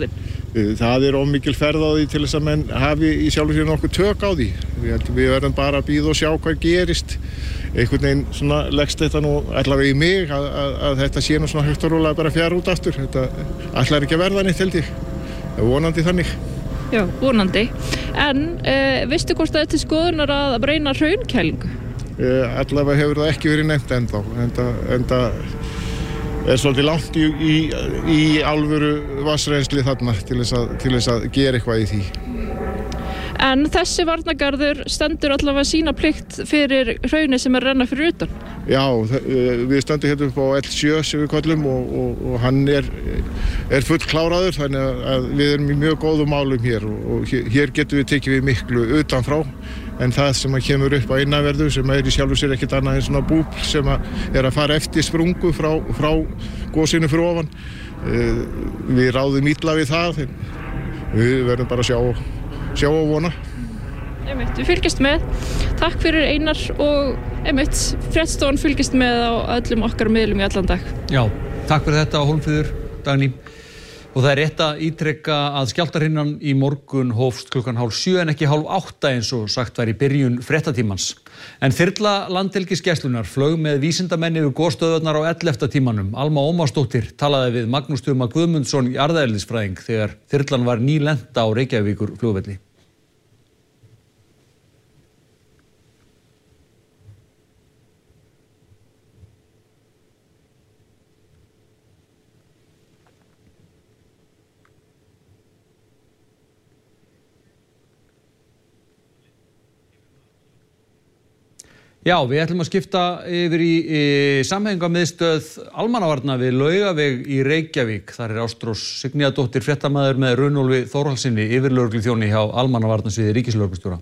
Það of mikil ferð á því til þess að menn hafi í sjálfu sér nokkuð tök á því. Við verðum bara að bíða og sjá hvað gerist. Einhvern veginn svona leggst þetta nú allavega í mig að þetta sé nú svona hægt og rólega bara fjara út aftur. Þetta ætlar ekki að verða neitt held ég. Vonandi þannig. Já, vonandi. En veistu hvort það til skoðunar að reyna hraunkælingu? Allavega hefur það ekki verið nefnt ennþá. Enda svolítið langt í alvöru vatnsrennsli þarna til þess að gera eitthvað í því. En þessi varnargarður stendur allavega sína plikt fyrir hrauni sem renna fyrir utan? Já, við stöndum hérna upp á L7 sem við köllum og hann full kláraður þannig að við erum í mjög góðum málum hér og hér getum við tekið við miklu utanfrá en það sem kemur upp á innanverðu sem í sjálfu sér ekkert annað en svona búbl sem að fara eftir sprungu frá gosinu fyrir ofan. Við ráðum illa við það, við verðum bara að sjá og vona. Einmitt, við fylgjast með. Takk fyrir Einar og einmitt, fréttstofan fylgjast með á öllum okkar miðlum í allan dag. Já, takk fyrir þetta Hólmfríður, Dagný. Og það rétt að ítreka að skjálftahrina í morgun hófst 7:30 en ekki 7:30 eins og sagt var í byrjun fréttatímans. En þyrla Landhelgisgæslunnar flaug með vísindamenn yfir gosstöðvarnar á 11. tímanum. Alma Ómarsdóttir talaði við Magnús Tuma Guðmundsson jarðeðlisfræðing þegar þyrlan var nýlent á Reykjavíkur flugvelli. Já, við ætlum að skipta yfir í samhengamiðstöð almannavarna við Laugaveg í Reykjavík. Þar Ástrós Signíadóttir fréttamaður með Runólfi Þórhallssyni yfirlögregluþjóni hjá almannavarnasviði ríkislögreglustjóra.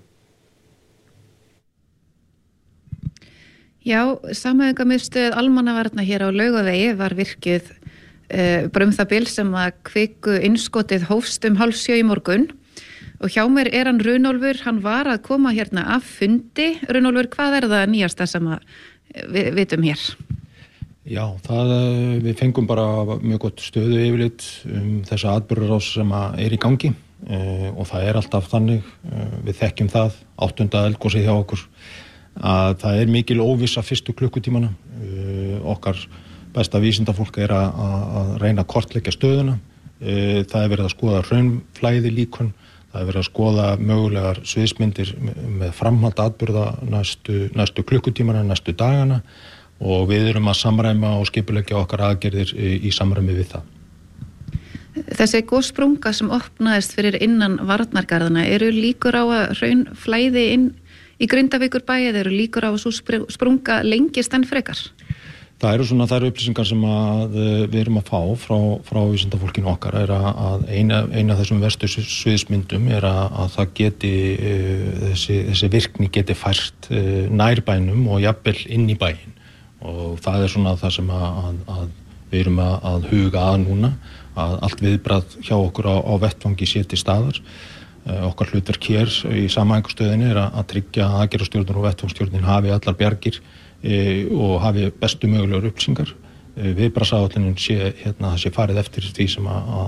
Já, samhengamiðstöð almannavarna hér á Laugavegi var virkið bara það bil sem að kviku innskotið hófst 6:30 í morgun. Og hjá mér hann Runólfur, hann var að koma hérna af fundi. Runólfur, hvað það nýjasta sem við vitum hér? Já, við fengum bara mjög gott stöðu yfirlit þessa atburðarás sem í gangi og það alltaf þannig, við þekkjum það, 8. eldgosið hjá okkur, að það mikil óvissa fyrstu klukkutímana. Okkar besta vísindafólk að reyna að kortleggja stöðuna. Það verið að skoða hraunflæði líkön. Það verið að skoða mögulegar sviðsmyndir með framhald atburða næstu klukkutímana, næstu dagana og við erum að samræma og skipuleggja okkar aðgerðir í samræmi við það. Þessi gossprunga sem opnaðist fyrir innan varnargarðana, eru líkur á að hraunflæði inn í Grindavíkurbæ eða eru líkur á að svo sprunga lengist enn frekar? Það eru upplýsingar sem við erum að fá frá vísindafólkinu okkar að eina af þessum verstu sviðsmyndum að það geti, þessi virkni geti fært nær bænum og jafnvel inn í bæinn og það svona það sem að við erum að huga að núna, að allt viðbragð hjá okkur á vettvangi sé til staðar. Okkar hlutverk hér í samhæfingarstöðinni að tryggja að aðgerðastjórnin og vettvangsstjórnin hafi allar bjargir og hafi bestu mögulegar upplýsingar. Viðbragðsáætlunin sé farið eftir því sem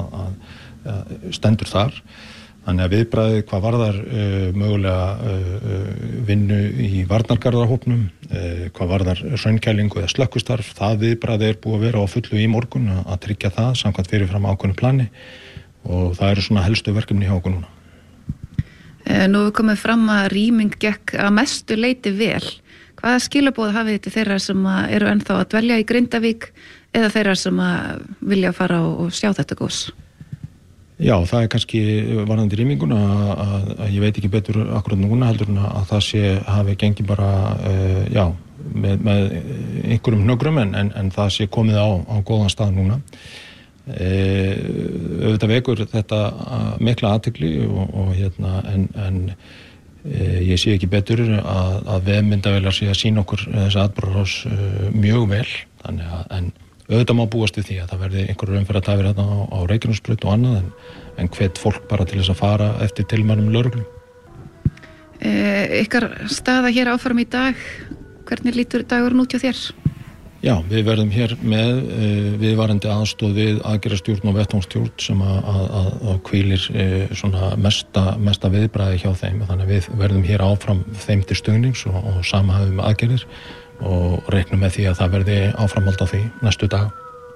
að stendur þar. Þannig að viðbragðið hvað varðar mögulega vinnu í varnargarðarhópnum, hvað varðar hraunkælingu eða slökkvistarf, það viðbragðið búið að vera á fullu í morgun að tryggja það samkvæmt fyrirfram ákveðnu plani og það eru svona helstu verkefni hjá okkur núna. Nú við komum fram að rýming gekk að mestu leyti vel. Hvaða skilaboð hafið þið til þeirra sem eru ennþá að dvelja í Grindavík eða þeirra sem vilja fara og sjá þetta gos? Já, það kannski varðandi rýminguna að ég veit ekki betur akkurat núna heldur en að það hafi gengið bara með einhverjum hnöggrum en það sé komið á góðan stað núna. Auðvitað vekur þetta mikla athygli en ég sé ekki betur að vefmyndavélar sé að sýna okkur þessa atburðarás mjög vel en auðvitað má búast við því að það verði einhverjum umferðartafir hérna á Reykjanesbraut og annað en hvet fólk bara til þess að fara eftir tilmælum lögreglu. Ykkar staða hér áfram í dag, hvernig lítur dagurinn út hjá þér? Já, við verðum hér með viðvarandi aðstoð við aðgerðastjórn og vettvangsstjórn sem að hvílir svona mesta viðbragði hjá þeim. Þannig að við verðum hér áfram þeim til stuðnings og sama hafum aðgerðir og reiknum með því að það verði áframhald á því næstu dag.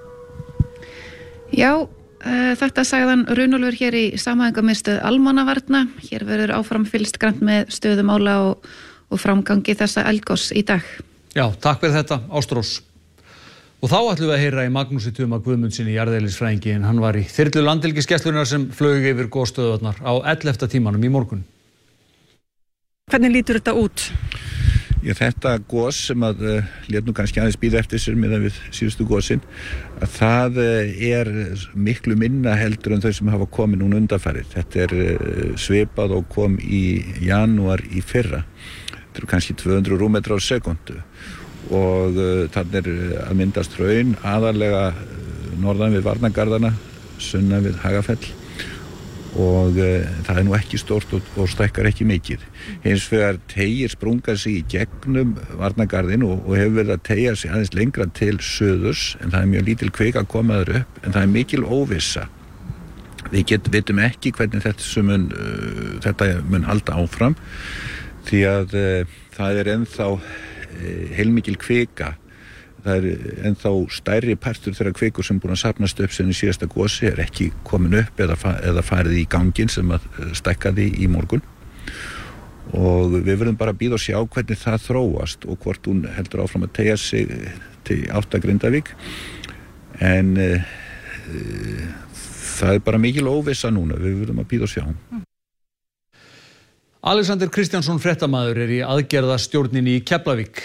Já, þetta sagðan Runólfur hér í samhæfingarmiðstöð almannavarna. Hér verður áfram fylgst grannt með stöðu mála og framgangi þessa eldgoss í dag. Já, takk fyrir þetta, Ástrós. Og þá ætlum við að heyra í Magnúsi Tuma Guðmundsinni jarðeðlisfræðingi en hann var í þyrlu landhelgisgæslunnar sem flaug yfir gosstöðvarnar á 11. tímanum í morgun. Hvernig lítur þetta út? Þetta gos sem að lét nú kannski aðeins bíða eftir sér miðað við síðustu gosin, að það miklu minna heldur en þau sem hafa komið núna undanfarið. Þetta svipað og kom í janúar í fyrra. Þetta kannski 200 rúmmetrar á sekúndu og þannig að myndast hraun aðallega norðan við Varnargarðana, sunnan við Hagafell og það nú ekki stórt og stækkar ekki mikið. Hins vegar teygir sprungan sig í gegnum Varnargarðin og hefur verið að teygja sig aðeins lengra til suðurs en það mjög lítil kvika að koma þar upp en það mikil óvissa. Við vitum ekki hvernig þetta mun halda áfram því að það ennþá heilmikil kvika. Það ennþá stærri partur þeirra kvikur sem búin að safnast upp sem í síðasta gosi ekki komin upp eða farið í gangin sem að stækkaði í morgun. Og við verðum bara að bíða og sjá hvernig það þróast og hvort hún heldur áfram að teygja sig til átt að Grindavík. En það bara mikil óvissa núna, við verðum að bíða og sjá. Alexander Kristjánsson fréttamaður í aðgerðastjórninni í Keflavík.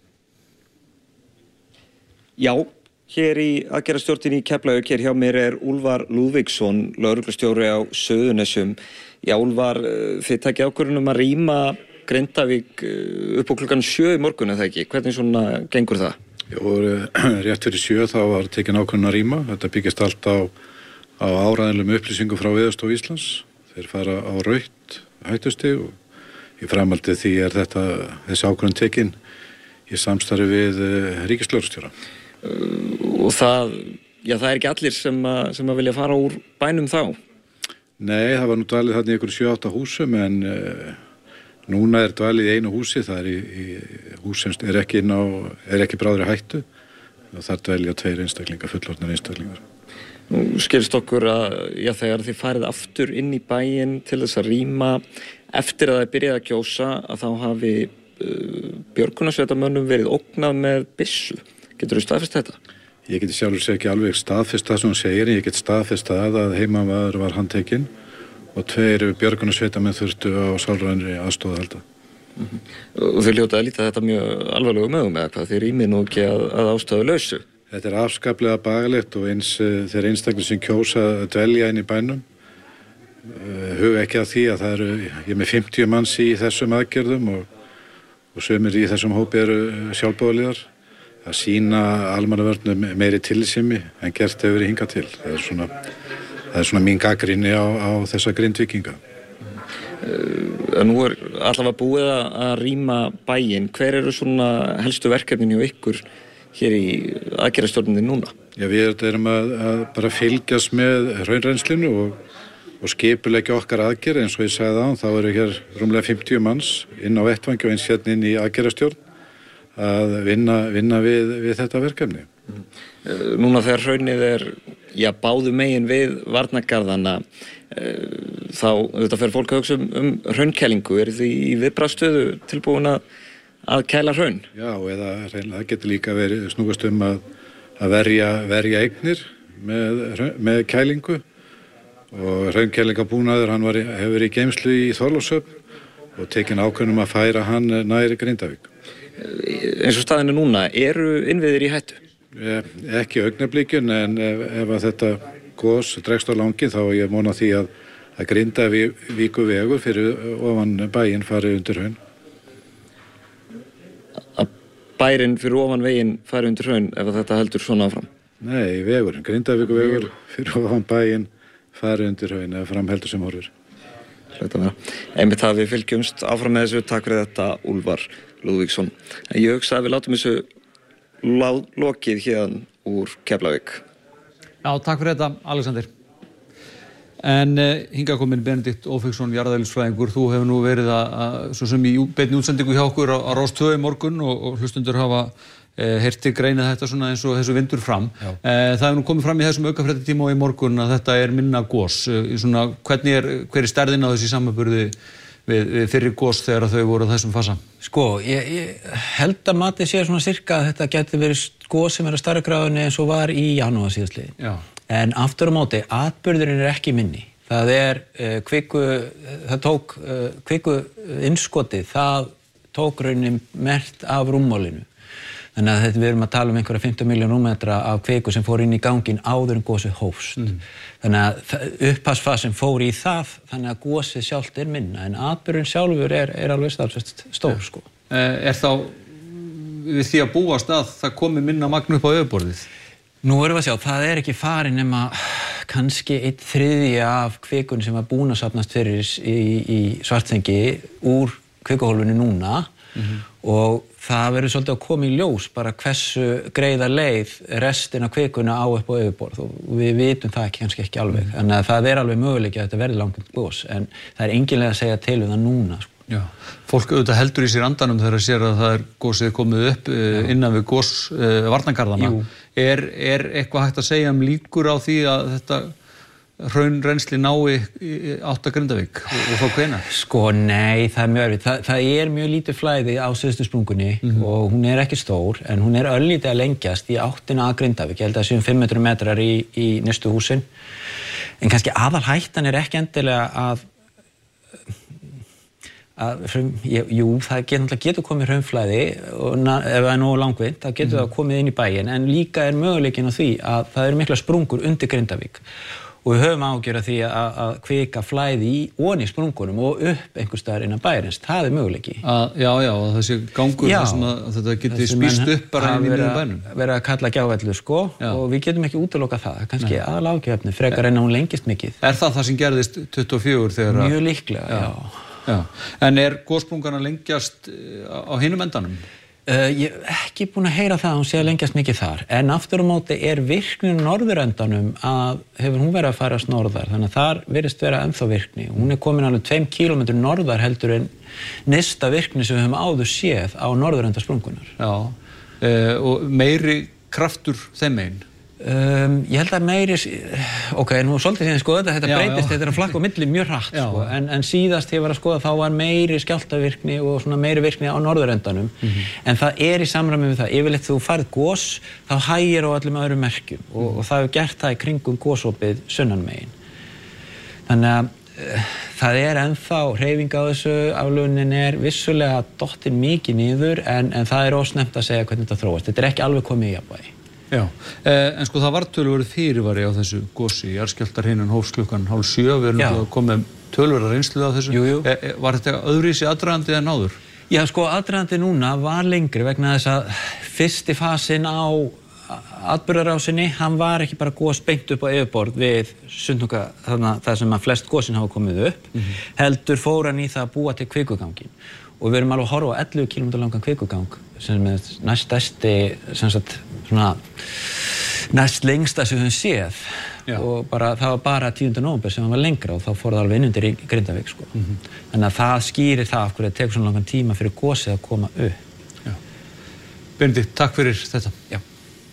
Já, hér í aðgerðastjórninni í Keflavík, hér hjá mér Úlfar Lúðvíksson, lögreglustjóri á Suðurnesjum. Já, Úlfar, þið takið ákvörðun að rýma Grindavík upp á klukkan 7 í morgun, eða ekki? Hvernig svona gengur það? Jó, rétt fyrir 7 þá var tekin ákvörðun að rýma. Þetta byggist allt á áræðanlegum upplýsingum frá Veðurstofu Íslands. Þeir fara á rautt hættustig og í framhaldi því þessi ákvörðun tekin í samstarfi við ríkislögreglustjóra. Og það ekki allir sem að vilja fara úr bænum þá? Nei, það var nú dvalið þarna í ykkur 7-8 húsum en núna dvalið í einu húsi, það í hús sem ekki bráðri hættu og þar dvelja 2 einstaklingar, fullorðnir einstaklingar. Nú skilst okkur að þegar þið farið aftur inn í bæinn til þess að rýma eftir að það byrjaði að gjósa að þá hafi björgunarsveitarmönnum verið ógnað með byssu. Geturðu staðfest þetta? Ég geti sjálfur sér ekki alveg staðfest það sem hún segir, en ég get staðfest að heimamaður var handtekinn og 2 björgunarsveitarmenn þurftu á sálrænri aðstoð að halda. Og þau hljóta að líta þetta mjög alvarlegum augum eða hvað, þið rýmið nú ekki að ástæðu lausu? Þetta afskaplega bagalegt og eins þeir einstaklingar sem kjósa að dvelja inn í bænum huga ekki að því að ég með 50 manns í þessum aðgerðum og sumir í þessum hópi sjálfboðaliðar að sýna almannavörnum meiri tillitssemi en gert hefur verið hingað til. Það er svona mín gagnrýni á þessa Grindvíkinga. Nú allavega búið að rýma bæinn. Hver eru svona helstu verkefnin hjá ykkur hér í aðgerðastjórninni núna? Já, við erum að bara fylgjast með hraunrennslinu og skipuleggja okkar aðgerð eins og ég sagði þá eru hér rúmlega 50 manns inn á vettvangi og eins hérna inn í aðgerðastjórn að vinna við þetta verkefni. Núna þegar hraunið báðu megin við varnargarðana þá þetta fer fólk að hugsa hraunkælingu. Er þið í viðbragðsstöðu tilbúin að kæla hraun? Já, eða það getur líka verið snúast að verja eignir með kælingu og hraunkælingabúnaður hefur verið í geymslu í Þorlákshöfn og tekin ákvörðun að færa hann nær Grindavík. Eins og staðinu núna, eru innviðir í hættu? Ekki augnablikun en ef að þetta gos dregst á langinn þá ég vona því að Grindavíkurvegur fyrir ofan bæinn fari undir hraun. Að bærinn fyrir ofan veginn fari undir hraun ef þetta heldur svona áfram? Nei, vegurinn, Grindavíkurvegur fyrir ofan bæinn fari undir hraun eða framheldur sem horfir. Einmitt það við fylgjumst áfram með þessu. Takk fyrir þetta, Úlfar Lúðvíksson. Ég hugsa að við látum þessu lokið hérna úr Keflavík. Já, takk fyrir þetta, Alexander. En hingað kominn Benedikt Ófeigsson, jarðeðlisfræðingur, þú hefur nú verið svo sem í beinni útsendingu hjá okkur á Rás 2 í morgun og hlustundur hafa heyrti greina þetta svona eins og þessu vindur fram. Það hefur nú komið fram í þessum aukafréttatíma og í morgun að þetta minna gos. Svona, hver stærðin á þessi samanburði við fyrri gos þegar þau voru á þessum fasa? Sko, ég held að matið sé svona sirka að þetta geti verið gos sem er að stærra gráðunni eins og var í janúar síðastliðið. Já. En aftur á móti, atburðurinn ekki minni. Það tók kviku innskotið, það tók raunin mert af rúmmálinu. Þannig að við erum að tala einhverja 15 miljón rúmmetra af kviku sem fór inn í ganginn áður en gosið hófst. Þannig að upphafsfasen fór í það, þannig að gosið sjálft minna, en atburðurinn sjálfur alveg staðfest stór, sko. Þá við því að búast að það komi minna magn upp á yfirborðið? Nú erum við að sjá, það ekki farin nema kannski 1/3 af kvikunni sem var búin að safnast fyrir í Svartsengi úr kvikuhólfunni núna og það verður svolítið að koma í ljós bara hversu greiða leið restin af kvikuna á upp á yfirborð og við vitum það kannski ekki alveg. Þannig að það alveg möguleiki að þetta verði langt gos en það enginlega að segja til það núna. Já, fólk auðvitað heldur í sér andanum þegar það sér að það gosið komið upp innan við varnargarðana. Eitthvað hægt að segja líkur á því að þetta hraunrennsli nái átt að Grindavík og þá hvenær? Sko, nei, það mjög erfitt. Það mjög lítið flæði á syðstu sprungunni og hún ekki stór en hún örlítið að lengjast í áttina að Grindavík. Ég held að það séu 500 metrar í næstu húsin. En kannski aðalhættan ekki endilega að það getur komið hraunflæði og ef það nógu langvinnt, það getur það komið inn í bæinn en líka möguleikinn á því að það mikla sprungur undir Grindavík og við höfum ágjör af því að kvika flæði í ofan í sprungunum og upp einhvers staðar innan bæjarins, það möguleiki. Já, þessi gangur þar sem að þetta geti spýst upp bara inn í bænum. Verið að kalla gjávellu, sko, og við getum ekki útilokað það, kannski aðalágjörefni, frekar en að hún lengist mikið. Það sem gerðist 24 þegar Mjög líklega, já. En gossprungan að lengjast á hinum endanum? Ég ekki búin að heyra það að hún sé að lengjast mikið þar, en aftur á móti virknin á norðurendanum að hefur hún verið að farast norðar, þannig að þar virðist vera ennþá virkni. Hún komin alveg 2 kilometrar norðar heldur en næsta virkni sem við höfum áður séð á norðurenda sprungunar. Já, og meiri kraftur þeim megin? Ég held að meiri, nú svolítið síðan skoða þetta breytist, þetta að flakka á milli mjög hratt, sko, en síðast ég var að skoða þá var meiri skjálftavirkni og svona meiri virkni á norðurendanum, en það í samræmi við það, yfirleitt þú farið gos, þá hægir á öllum öðrum merkjum og það hefur gert það í kringum gosopið sunnanmegin. Þannig að það ennþá hreyfing á þessu, aflögunin vissulega dottin mikið niður, en það ósnemmt að segja hvernig þetta þróast. Þetta ekki alveg komið í jafnvægi. Já, en sko það var töluverið fyrirvari á þessu gosi, jarðskjálftahrinu hófst klukkan 6:30, við erum komið töluverið reynslu á þessu. Jú. Var þetta öðruvísi aðdragandi en áður? Já, sko aðdragandi núna var lengri vegna þess að fyrsti fasinn á atburðarásinni, hann var ekki bara gos beint upp á yfirborð við Sundhnúka, það sem að flest gosin hafa komið upp, heldur fór hann í það að búa til kvikuganginn. Og við erum alveg að horfa á 11 km langan kvikugang sem næststærsti, næst lengsta sem við höfum séð. Og það var bara 10. nóvember sem hann var lengra og þá fór það alveg inn undir í Grindavík, sko. Þannig að það skýrir það af hverju það tekur svona langan tíma fyrir gosið að koma upp. Já. Benedikt, takk fyrir þetta. Já.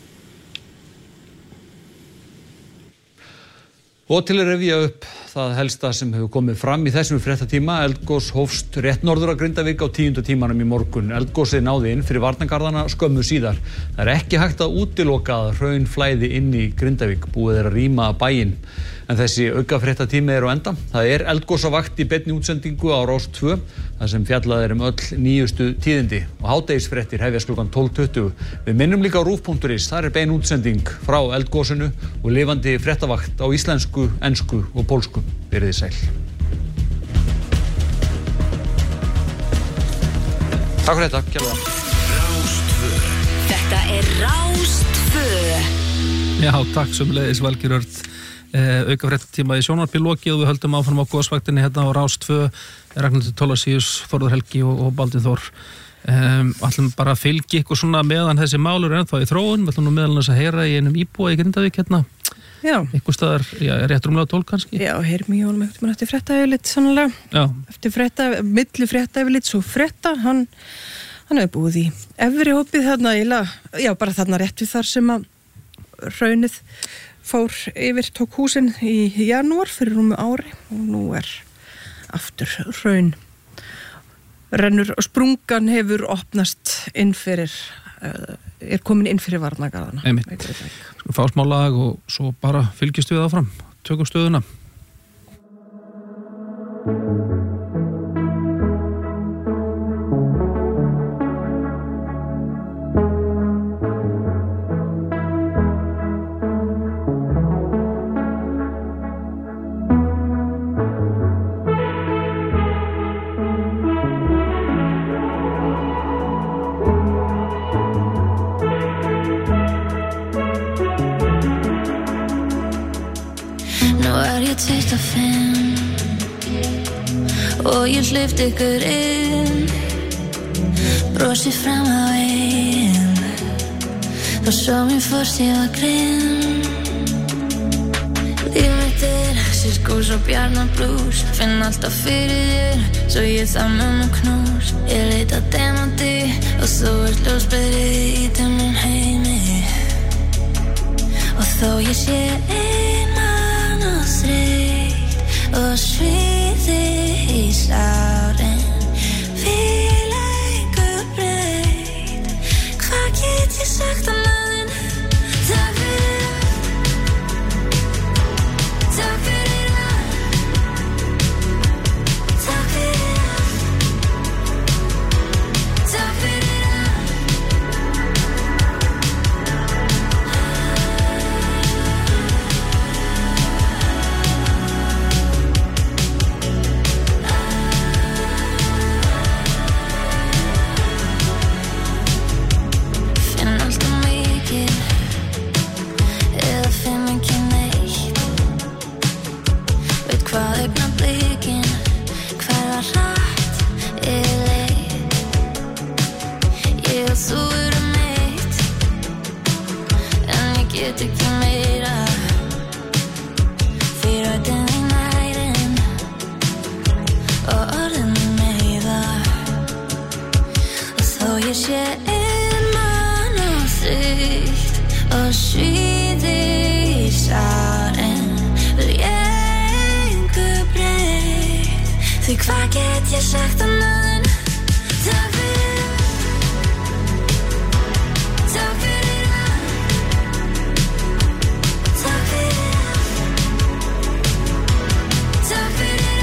Og til að rifja upp það helsta sem hefur komið fram í þessum fréttatíma, eldgos hófst rétt norður af Grindavík á 10. tímanum í morgun. Eldgosið náði inn fyrir varnargarðana skömmu síðar. Það ekki hægt að útiloka að hraunflæði inn í Grindavík, búið að rýma bæinn. En þessi aukafréttatími á enda. Það eldgosavakt í beinni útsendingu á Rás 2, þar sem fjallað öll nýjustu tíðindi. Og hádegisfréttir hefjast klukkan 12:20. Við minnum líka á rúv.is, þar bein útsending frá eldgosinu og lifandi fréttavakt á íslensku, ensku og pólsku. Verið þið sæl. Takk fyrir þetta, kjærlega. Rás 2. Þetta Rás 2. Já, takk sömuleiðis Valgeir Örn. Aukafréttatíma í sjónvarpi lokið og við höldum áfram á góðsvaktinni hérna á Rás 2, Ragnhildur Thorlacius, Þórður Helgi og Baldvin Þór. Ætlum bara að fylgja ykkur svona meðan þessi málur ennþá í þróun. Við ætlum nú meðal þess að heyra í einum íbúa í Grindavík hérna. Já. Ykkur staðar, rétt rúmlega 12 kannski. Já, heyrum í honum eftir fréttaeflit sannlega. Já. Eftir milli fréttaeflit, svo frétta, hann hefur búið í efri hópið þarna bara þarna rétt við þar sem að hraunið fór yfir, tók húsin í janúar fyrir rúmu ári og nú aftur hraun rennur og sprungan hefur opnast inn fyrir komin inn fyrir varnargarðana. Einmitt. Fá smá lag og svo bara fylgjast við áfram, tökum stöðuna. Og ég hleypti ykkur inn, brosið fram á veginn, þá svo mér fórst ég var grimm. Líf mitt sirkus og bjarnablús, finn alltaf fyrir þér, svo ég það með knús. Ég leita demanti og þú ljósberi í þeimum heimi. Og þó ég sé einmann og þreytt og sviði í sárin, fíla ykkur breytt, hvað get ég sagt að maðurinn? Takk fyrir allt, takk fyrir allt, takk fyrir allt, takk fyrir allt. Því hvað get ég sagt að maðurinn? Takk fyrir allt, takk fyrir allt, takk fyrir allt, takk fyrir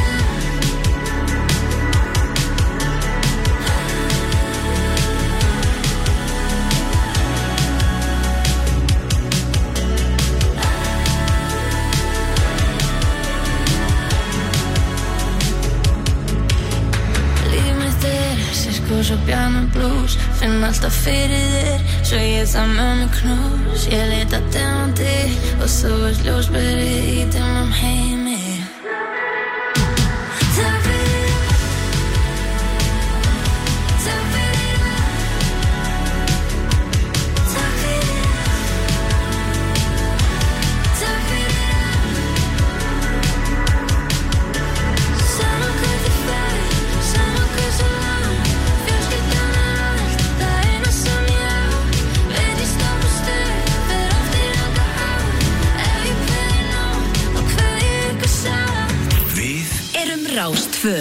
sirkus og bjarnablús, finn alltaf fyrir þér, svo ég það með knús. Ég leita demanti og þú ljósberi í þeimum heimi. Takk fyrir allt, takk fyrir allt, takk fyrir allt, takk fyrir allt. Sama hvert ég fer, sama hversu langt, fjölskyldan allt, það eina sem ég á. Veit ég stopp og stuð, fer oft í ranga átt, ef ég kveði nótt og kveði ykkur satt. Við erum Rás 2.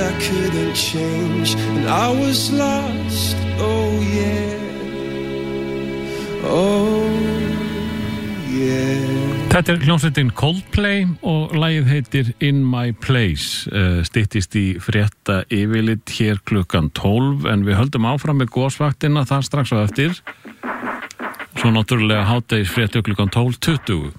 I couldn't change, and I was lost, oh yeah, oh yeah. Þetta hljómsveitin Coldplay og lagið heitir In My Place. Styttist í frétta yfirlit hér klukkan 12, en við höldum áfram með gosvaktina þar strax á eftir. Svo náttúrulega hádegis frétta klukkan 12:20.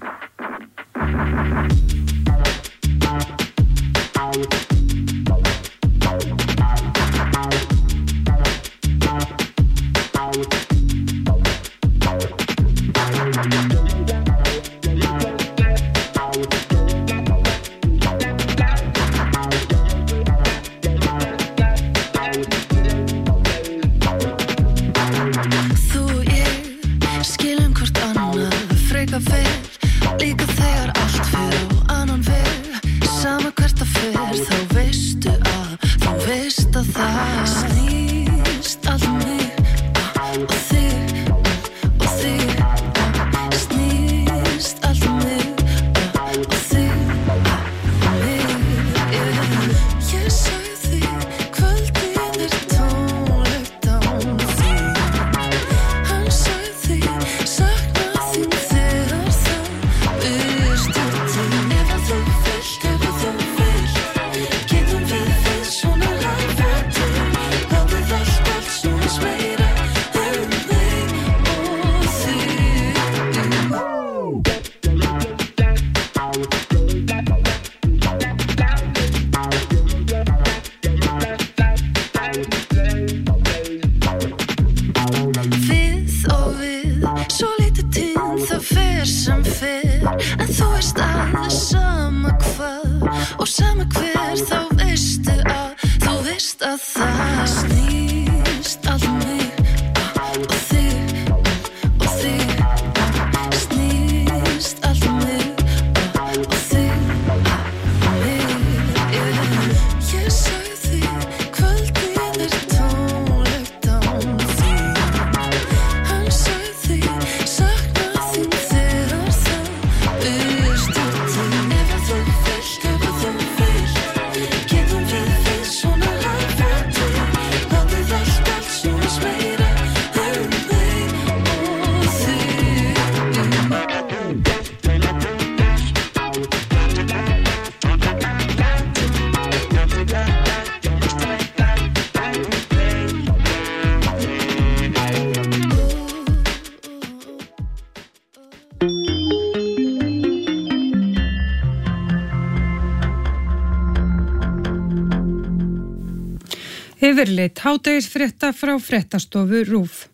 Yfirlit hádegisfrétta frá fréttastofu RÚV.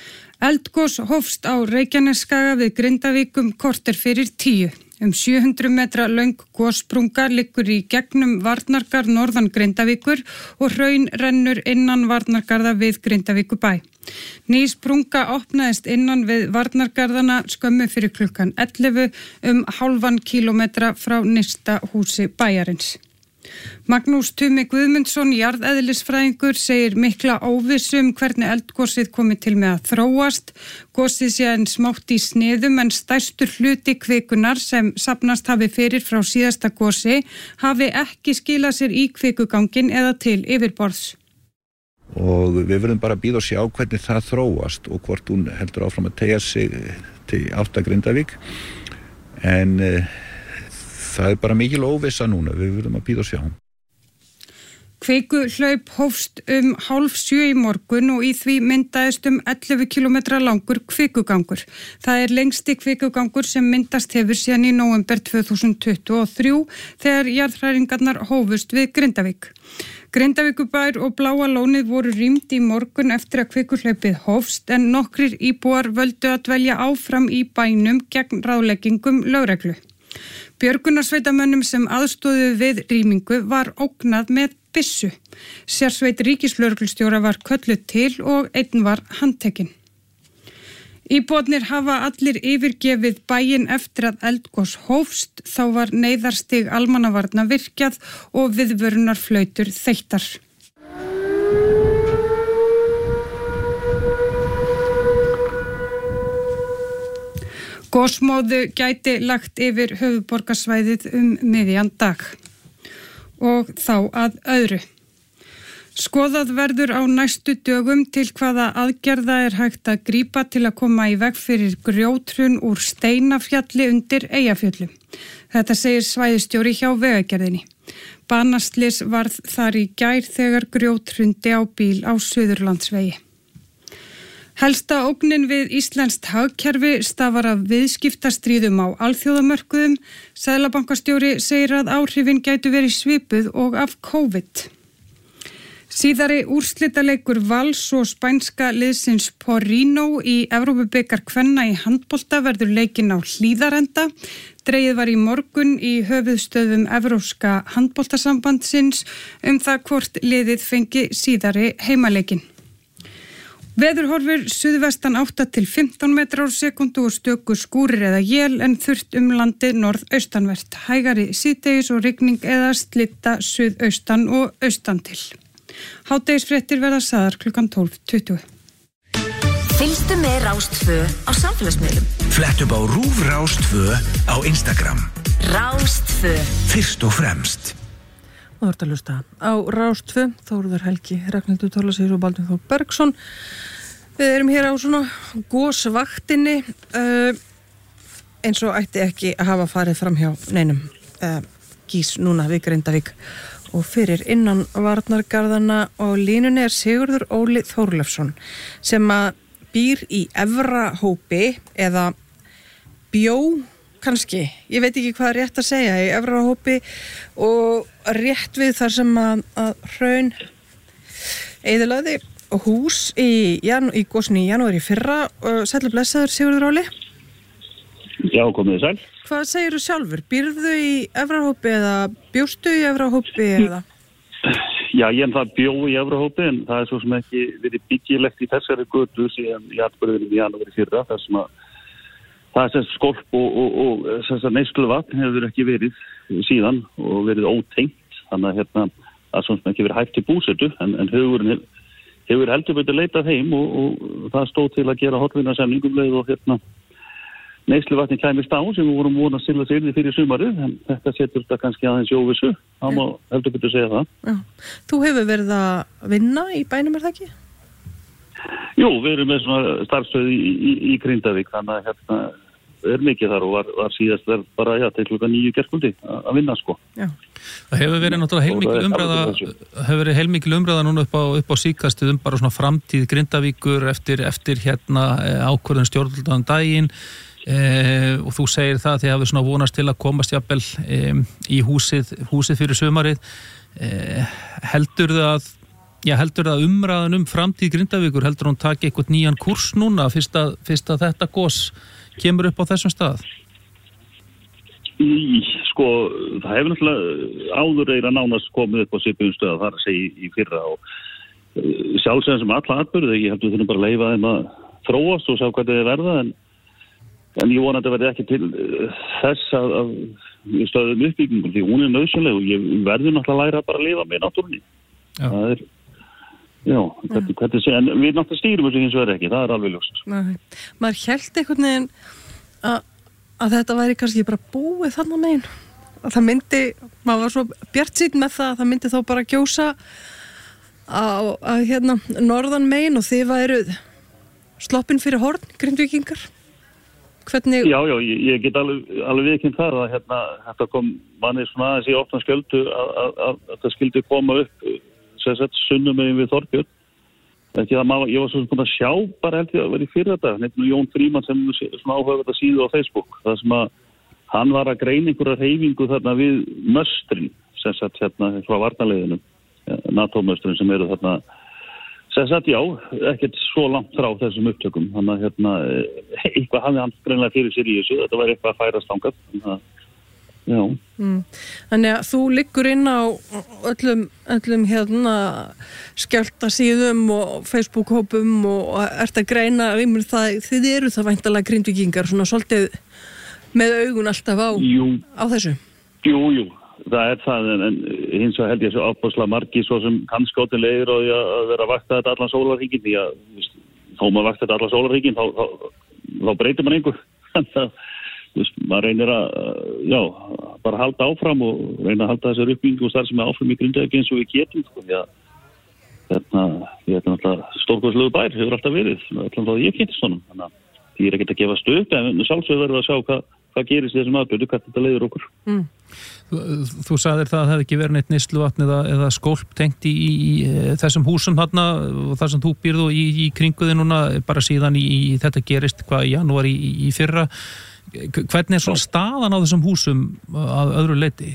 Eldgos hófst á Reykjanesskaga við Grindavíkum korter fyrir 10. 700 metra löng gossprunga liggur í gegnum varnargarð norðan Grindavíkur og hraun rennur innan varnargarða við Grindavíkurbæ. Ný sprunga opnaðist innan við varnargarðana skömmu fyrir klukkan 11 hálfan kílómetra frá nyrsta húsi bæjarins. Magnús Tumi Guðmundsson, jarðeðlisfræðingur, segir mikla óvissu hvernig eldgosið komi til með að þróast. Gosið sé enn smátt í sniðum en stærstur hluti kvikunar sem safnast hafi fyrir frá síðasta gosi hafi ekki skilað sér í kvikugangin eða til yfirborðs. Og við verðum bara að bíða og sjá hvernig það þróast og hvort hún heldur áfram að teygja sig til átta Grindavík. En það bara mikil óvissa núna, við verðum að bíða og sjá. Kvikuhlaup hófst 6:30 í morgun og í því myndaðist 11 kilometra langur kvikugangur. Það lengsti kvikugangur sem myndast hefur síðan í nóvember 2023 þegar jarðhræringarnar hófust við Grindavík. Grindavíkurbær og Bláa lónið voru rýmd í morgun eftir að kvikuhlaupið hófst en nokkrir íbúar völdu að dvelja áfram í bænum gegn ráðleggingum lögreglu. Björgunarsveitamönnum sem aðstóðu við rýmingu var ógnað með byssu. Sérsveit ríkislögreglustjóra var kölluð til og einn var handtekinn. Íbúarnir hafa allir yfirgefið bæinn eftir að eldgos hófst, þá var neyðarstig almannavarna virkjað og viðvörunarflautur þeyttar. Gosmóðu gæti lagt yfir höfuðborgarsvæðið miðjan dag. Og þá að öðru. Skoðað verður á næstu dögum til hvaða aðgerða hægt að grípa til að koma í veg fyrir grjóthrun úr Steinafjalli undir Eyjafjöllum. Þetta segir svæðisstjóri hjá Vegagerðinni. Banaslys varð þar í gær þegar grjóthrundi á bíl á Suðurlandsvegi. Helsta ógnin við íslenskt hagkerfi stafar af viðskiptastríðum á alþjóðamörkuðum. Seðlabankastjóri segir að áhrifin gætu verið svipuð og af COVID. Síðari úrslitaleikur Vals og spænska liðsins Porrino í Evrópubikar kvenna í handbolta verður leikinn á Hlíðarenda. Dregið var í morgun í höfuðstöðvum Evrópska handboltasambandsins það hvort liðið fengi síðari heimaleikinn. Veðurhorfur suðvestan 8 til 15 metrar á sekundu og stöku skúrir eða él en þurrt landið norðaustanvert. Hægari síðdegis og rigning eða slitta suðaustan og austan til. Hádegisfréttir verða sagðar klukkan 12:20. Fylgstu með Rás 2 á samfélagsmiðlum. Flett upp á RÚV Rás 2 á Instagram. Rás 2. Fyrst og fremst. Og þú ert að hlusta á Rás 2, Þórður Helgi, Ragnhildur Thorlacius og Baldur Þór Bergsson. Við erum hér á svona gosvaktinni, eins og ætti ekki að hafa farið fram hjá neinum gís núna við Grindavík. Og fyrir innan varnargarðana og línunni Sigurður Óli Þórleifsson sem að býr í efra hópi eða bjó kannski, ég veit ekki hvað er rétt að segja, í efra hópi og rétt við þar sem að hraun eyðilagði hús í gosinu í janúar í fyrra. Sæll og blessaður Sigurður Óli. Já, komið þið sæl. Hvað segirðu sjálfur? Býrðu í efrahópi eða bjóstu í efrahópi eða? Já, ég það bjó í efrahópi en það svo sem ekki verið byggilegt í þessari götu síðan í atburðinum í janúar í fyrra þar sem að það sem skolp og þessar neysluvatn hefur ekki verið síðan og verið ótengt þannig að það svo sem ekki verið hægt til búsetu en hugurinn hefur heldur betur leitað heim og það stóð til að gera hollvinasamningum leið og neysluvatni kæmist á sem við vorum vonað að silla sig fyrir sumarið en þetta setur þetta kannski aðeins í óvissu. Það má heldur betur segja það. Já. Þú hefur verið að vinna í bænum það ekki? Jú, við erum með svona starfstöð í Grindavík þannig að mikið þar og var síðast bara til klukkan 9 gærkvöldi að vinna sko. Já. Það hefur verið náttúrulega heilmikil umræða núna upp á síðkastuð bara svona framtíð Grindavíkur eftir ákvörðun stjórnvalda daginn. Og þú segir það að þið hafið svona vonast til að komast jafnvel í húsið fyrir sumarið. Heldur það að umræðan framtíð Grindavíkur heldur hún taki eitthvað nýjan kurs núna fyrst að þetta gos kemur upp á þessum stað? Sko, það hefur náttúrulega áður eiginlega nánast komið upp á svipuðum stöð þar að segja í fyrra og sjálfsögðan sem alla atburði, ég heldur þurfum bara að leyfa þeim að þróast og sjá hvað þið verða en ég vona að þetta verði ekki til þess að við stöðum uppbyggingum því hún nauðsynleg og ég verður náttúrulega að læra bara að lifa með náttúrunni. Það hvernig en við náttúrulega stýrum þessu hins vegar ekki, það alveg ljóst. Nei. Maður hélt einhvern veginn að þetta væri kannski bara búið þannig megin. Að það myndi, maður var svo bjartsýnn með það að það myndi þá bara gjósa að norðan megin og þið væruð sloppin fyrir horn, Grindvíkingar. Hvernig... Já, ég get alveg viðkynnt þar að þetta kom manni svona aðeins í opna skjöldu að það skildi koma upp sunnum megin við Þorbjörn. Ekki það ég var svona búin að sjá bara held ég að vera í fyrra dag, Jón Frímann sem svona áhugaverða síðu á Facebook, það sem að hann var að greina einhverja hreyfingu þarna við möstrin, sem sagt frá varnarleiðinum, NATO-möstrin sem eru þarna sem sagt já, ekkert svo langt frá þessum upptökum, þannig að eitthvað hafði hann greinlega fyrir sér í þessu, þetta var eitthvað að færast þangað, já. Þannig að þú liggur inn á öllum skjálftasíðum og Facebook-hópum og ert að greina það, þið eru það væntanlega Grindvíkingar svona svolítið með augun alltaf á þessu. Jú. Það það, en hins vegar held ég svo ábúrslega margi svo sem kannski átilegir og að vera að vakta þetta allan sólarhringinn því að þó maður vakta þetta allan sólarhringinn þá breytir maður einhver þannig að maður reynir að bara halda áfram og reyna að halda þessar uppbyggingu og starfsemi áfram í Grindavík eins og við getum því að ég náttúrulega stórkostlegu bær, hefur alltaf verið, alltaf ég kynntist honum, þannig að því er ekkert að gefast upp, en sjálfsögur verður að sjá hvað gerist í þessum atburði, hvað þetta leiðir okkur. Þú sagðir það að það hefði ekki verið neitt neysluvatn eða skólp tengt í þessum húsum þarna og þar sem þú býrð og í kringuði núna bara síðan í þetta gerist hvað í janúar í fyrra. Hvernig svona staðan á þessum húsum að öðru leyti?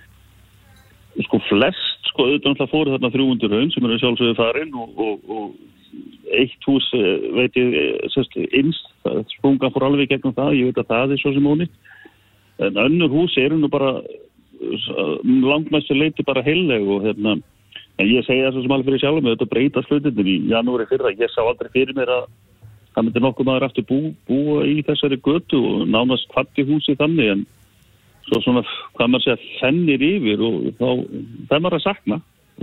Flest, auðvitað fóru þarna 300 haun sem eru sjálfsögðu farin og eitt hús, veit ég, innst, sprungan fór alveg gegnum það, ég veit að það er svo sem ónýtt. En önnur hús eru nú bara langmestu leyti bara heilleg og en ég segi það svo sem alveg fyrir sjálfum með þetta breytast hlutirnir í janúari fyrra. Ég sá aldrei fyrir mér að það myndi nokkuð maður aftur búa í þessari götu og nánast kvatti húsi þannig en svo svona, hvað maður segja, fennir yfir og þá það maður að sakna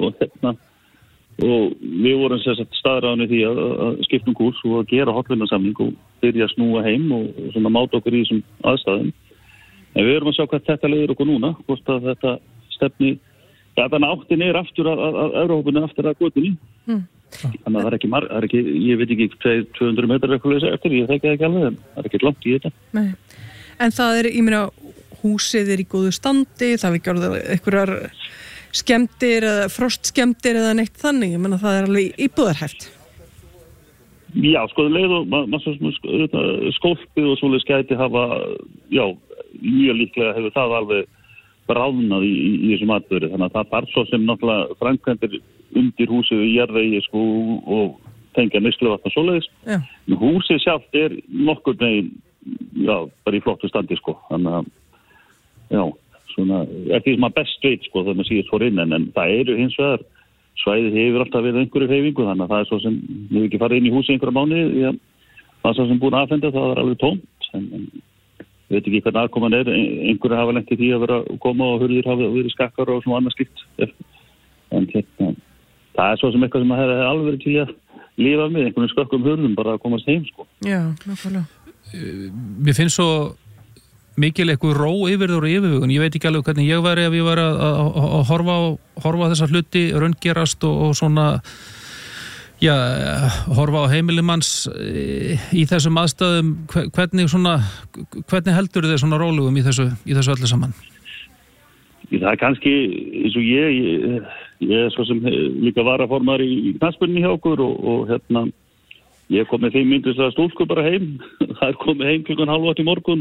og við vorum staðráðin í því að skipta kúrs og að gera hollvinarsamning og byrja að snúa heim og svona máta okkur í þessum aðstæðum. En við erum að sjá hvað þetta leiðir okkur núna, hvort að þetta stefni, þannig áttin er aftur að Evrópinu aftur að götunni. Þannig að það er ekki, ég veit ekki 200 metrar eitthvað eftir, ég þekki það ekki alveg, en það er ekki langt í þetta. Nei. En það er, ég meina, húsið er í góðu standi, það er ekki orðið einhverjar skemmtir eða frostskemmtir eða neitt þannig, ég menna það er alveg íbúðarhæft. Já, leið og skólpið og svoleiðis gæti hafa, já, mjög líklega hefur það alveg bráðnað í þessum atburði, þannig að það þarf svo sem náttúrulega framkvæmdir undir húsið í jarðvegi og tengja neysluvatn og svoleiðis. Húsið sjálft er nokkur neginn, já, bara í flottu standi, þannig að, já, svona, ekki sem að best veit, þegar maður síðast fór inn, en það eru hins vegar, svæðið hefur alltaf verið einhverju hreyfingu, þannig að það er svo sem, við hefum ekki farið inn í húsi einhverja mánuði, það sem búin að afhenda, það er alveg tómt, en ég veit ekki hvernig aðkoman er, einhverju hafa lent í því að vera að koma og hurðir hafa verið skakkar og svona annað slíkt, en það er svo sem eitthvað sem að hefði alveg verið til að lifa með, einhvern skökkum hurðum bara að komast heim, Já, nákvæmlega. Mér finnst svo mikil eitthvað ró yfir þér og yfirvögun. Ég veit ekki alveg hvernig ég væri ef ég væri að horfa á þessa hluti raungerast og svona horfa á heimilimanns í þessum aðstæðum. Hvernig heldur þið svona rólugum í þessu öllu saman? Það er kannski eins og ég er svo sem líka varaformaður í knattspyrnunni hjá okkur og ég kom með 5 mínútur stúlku bara heim. Það er komið heim klukkan 7:30 í morgun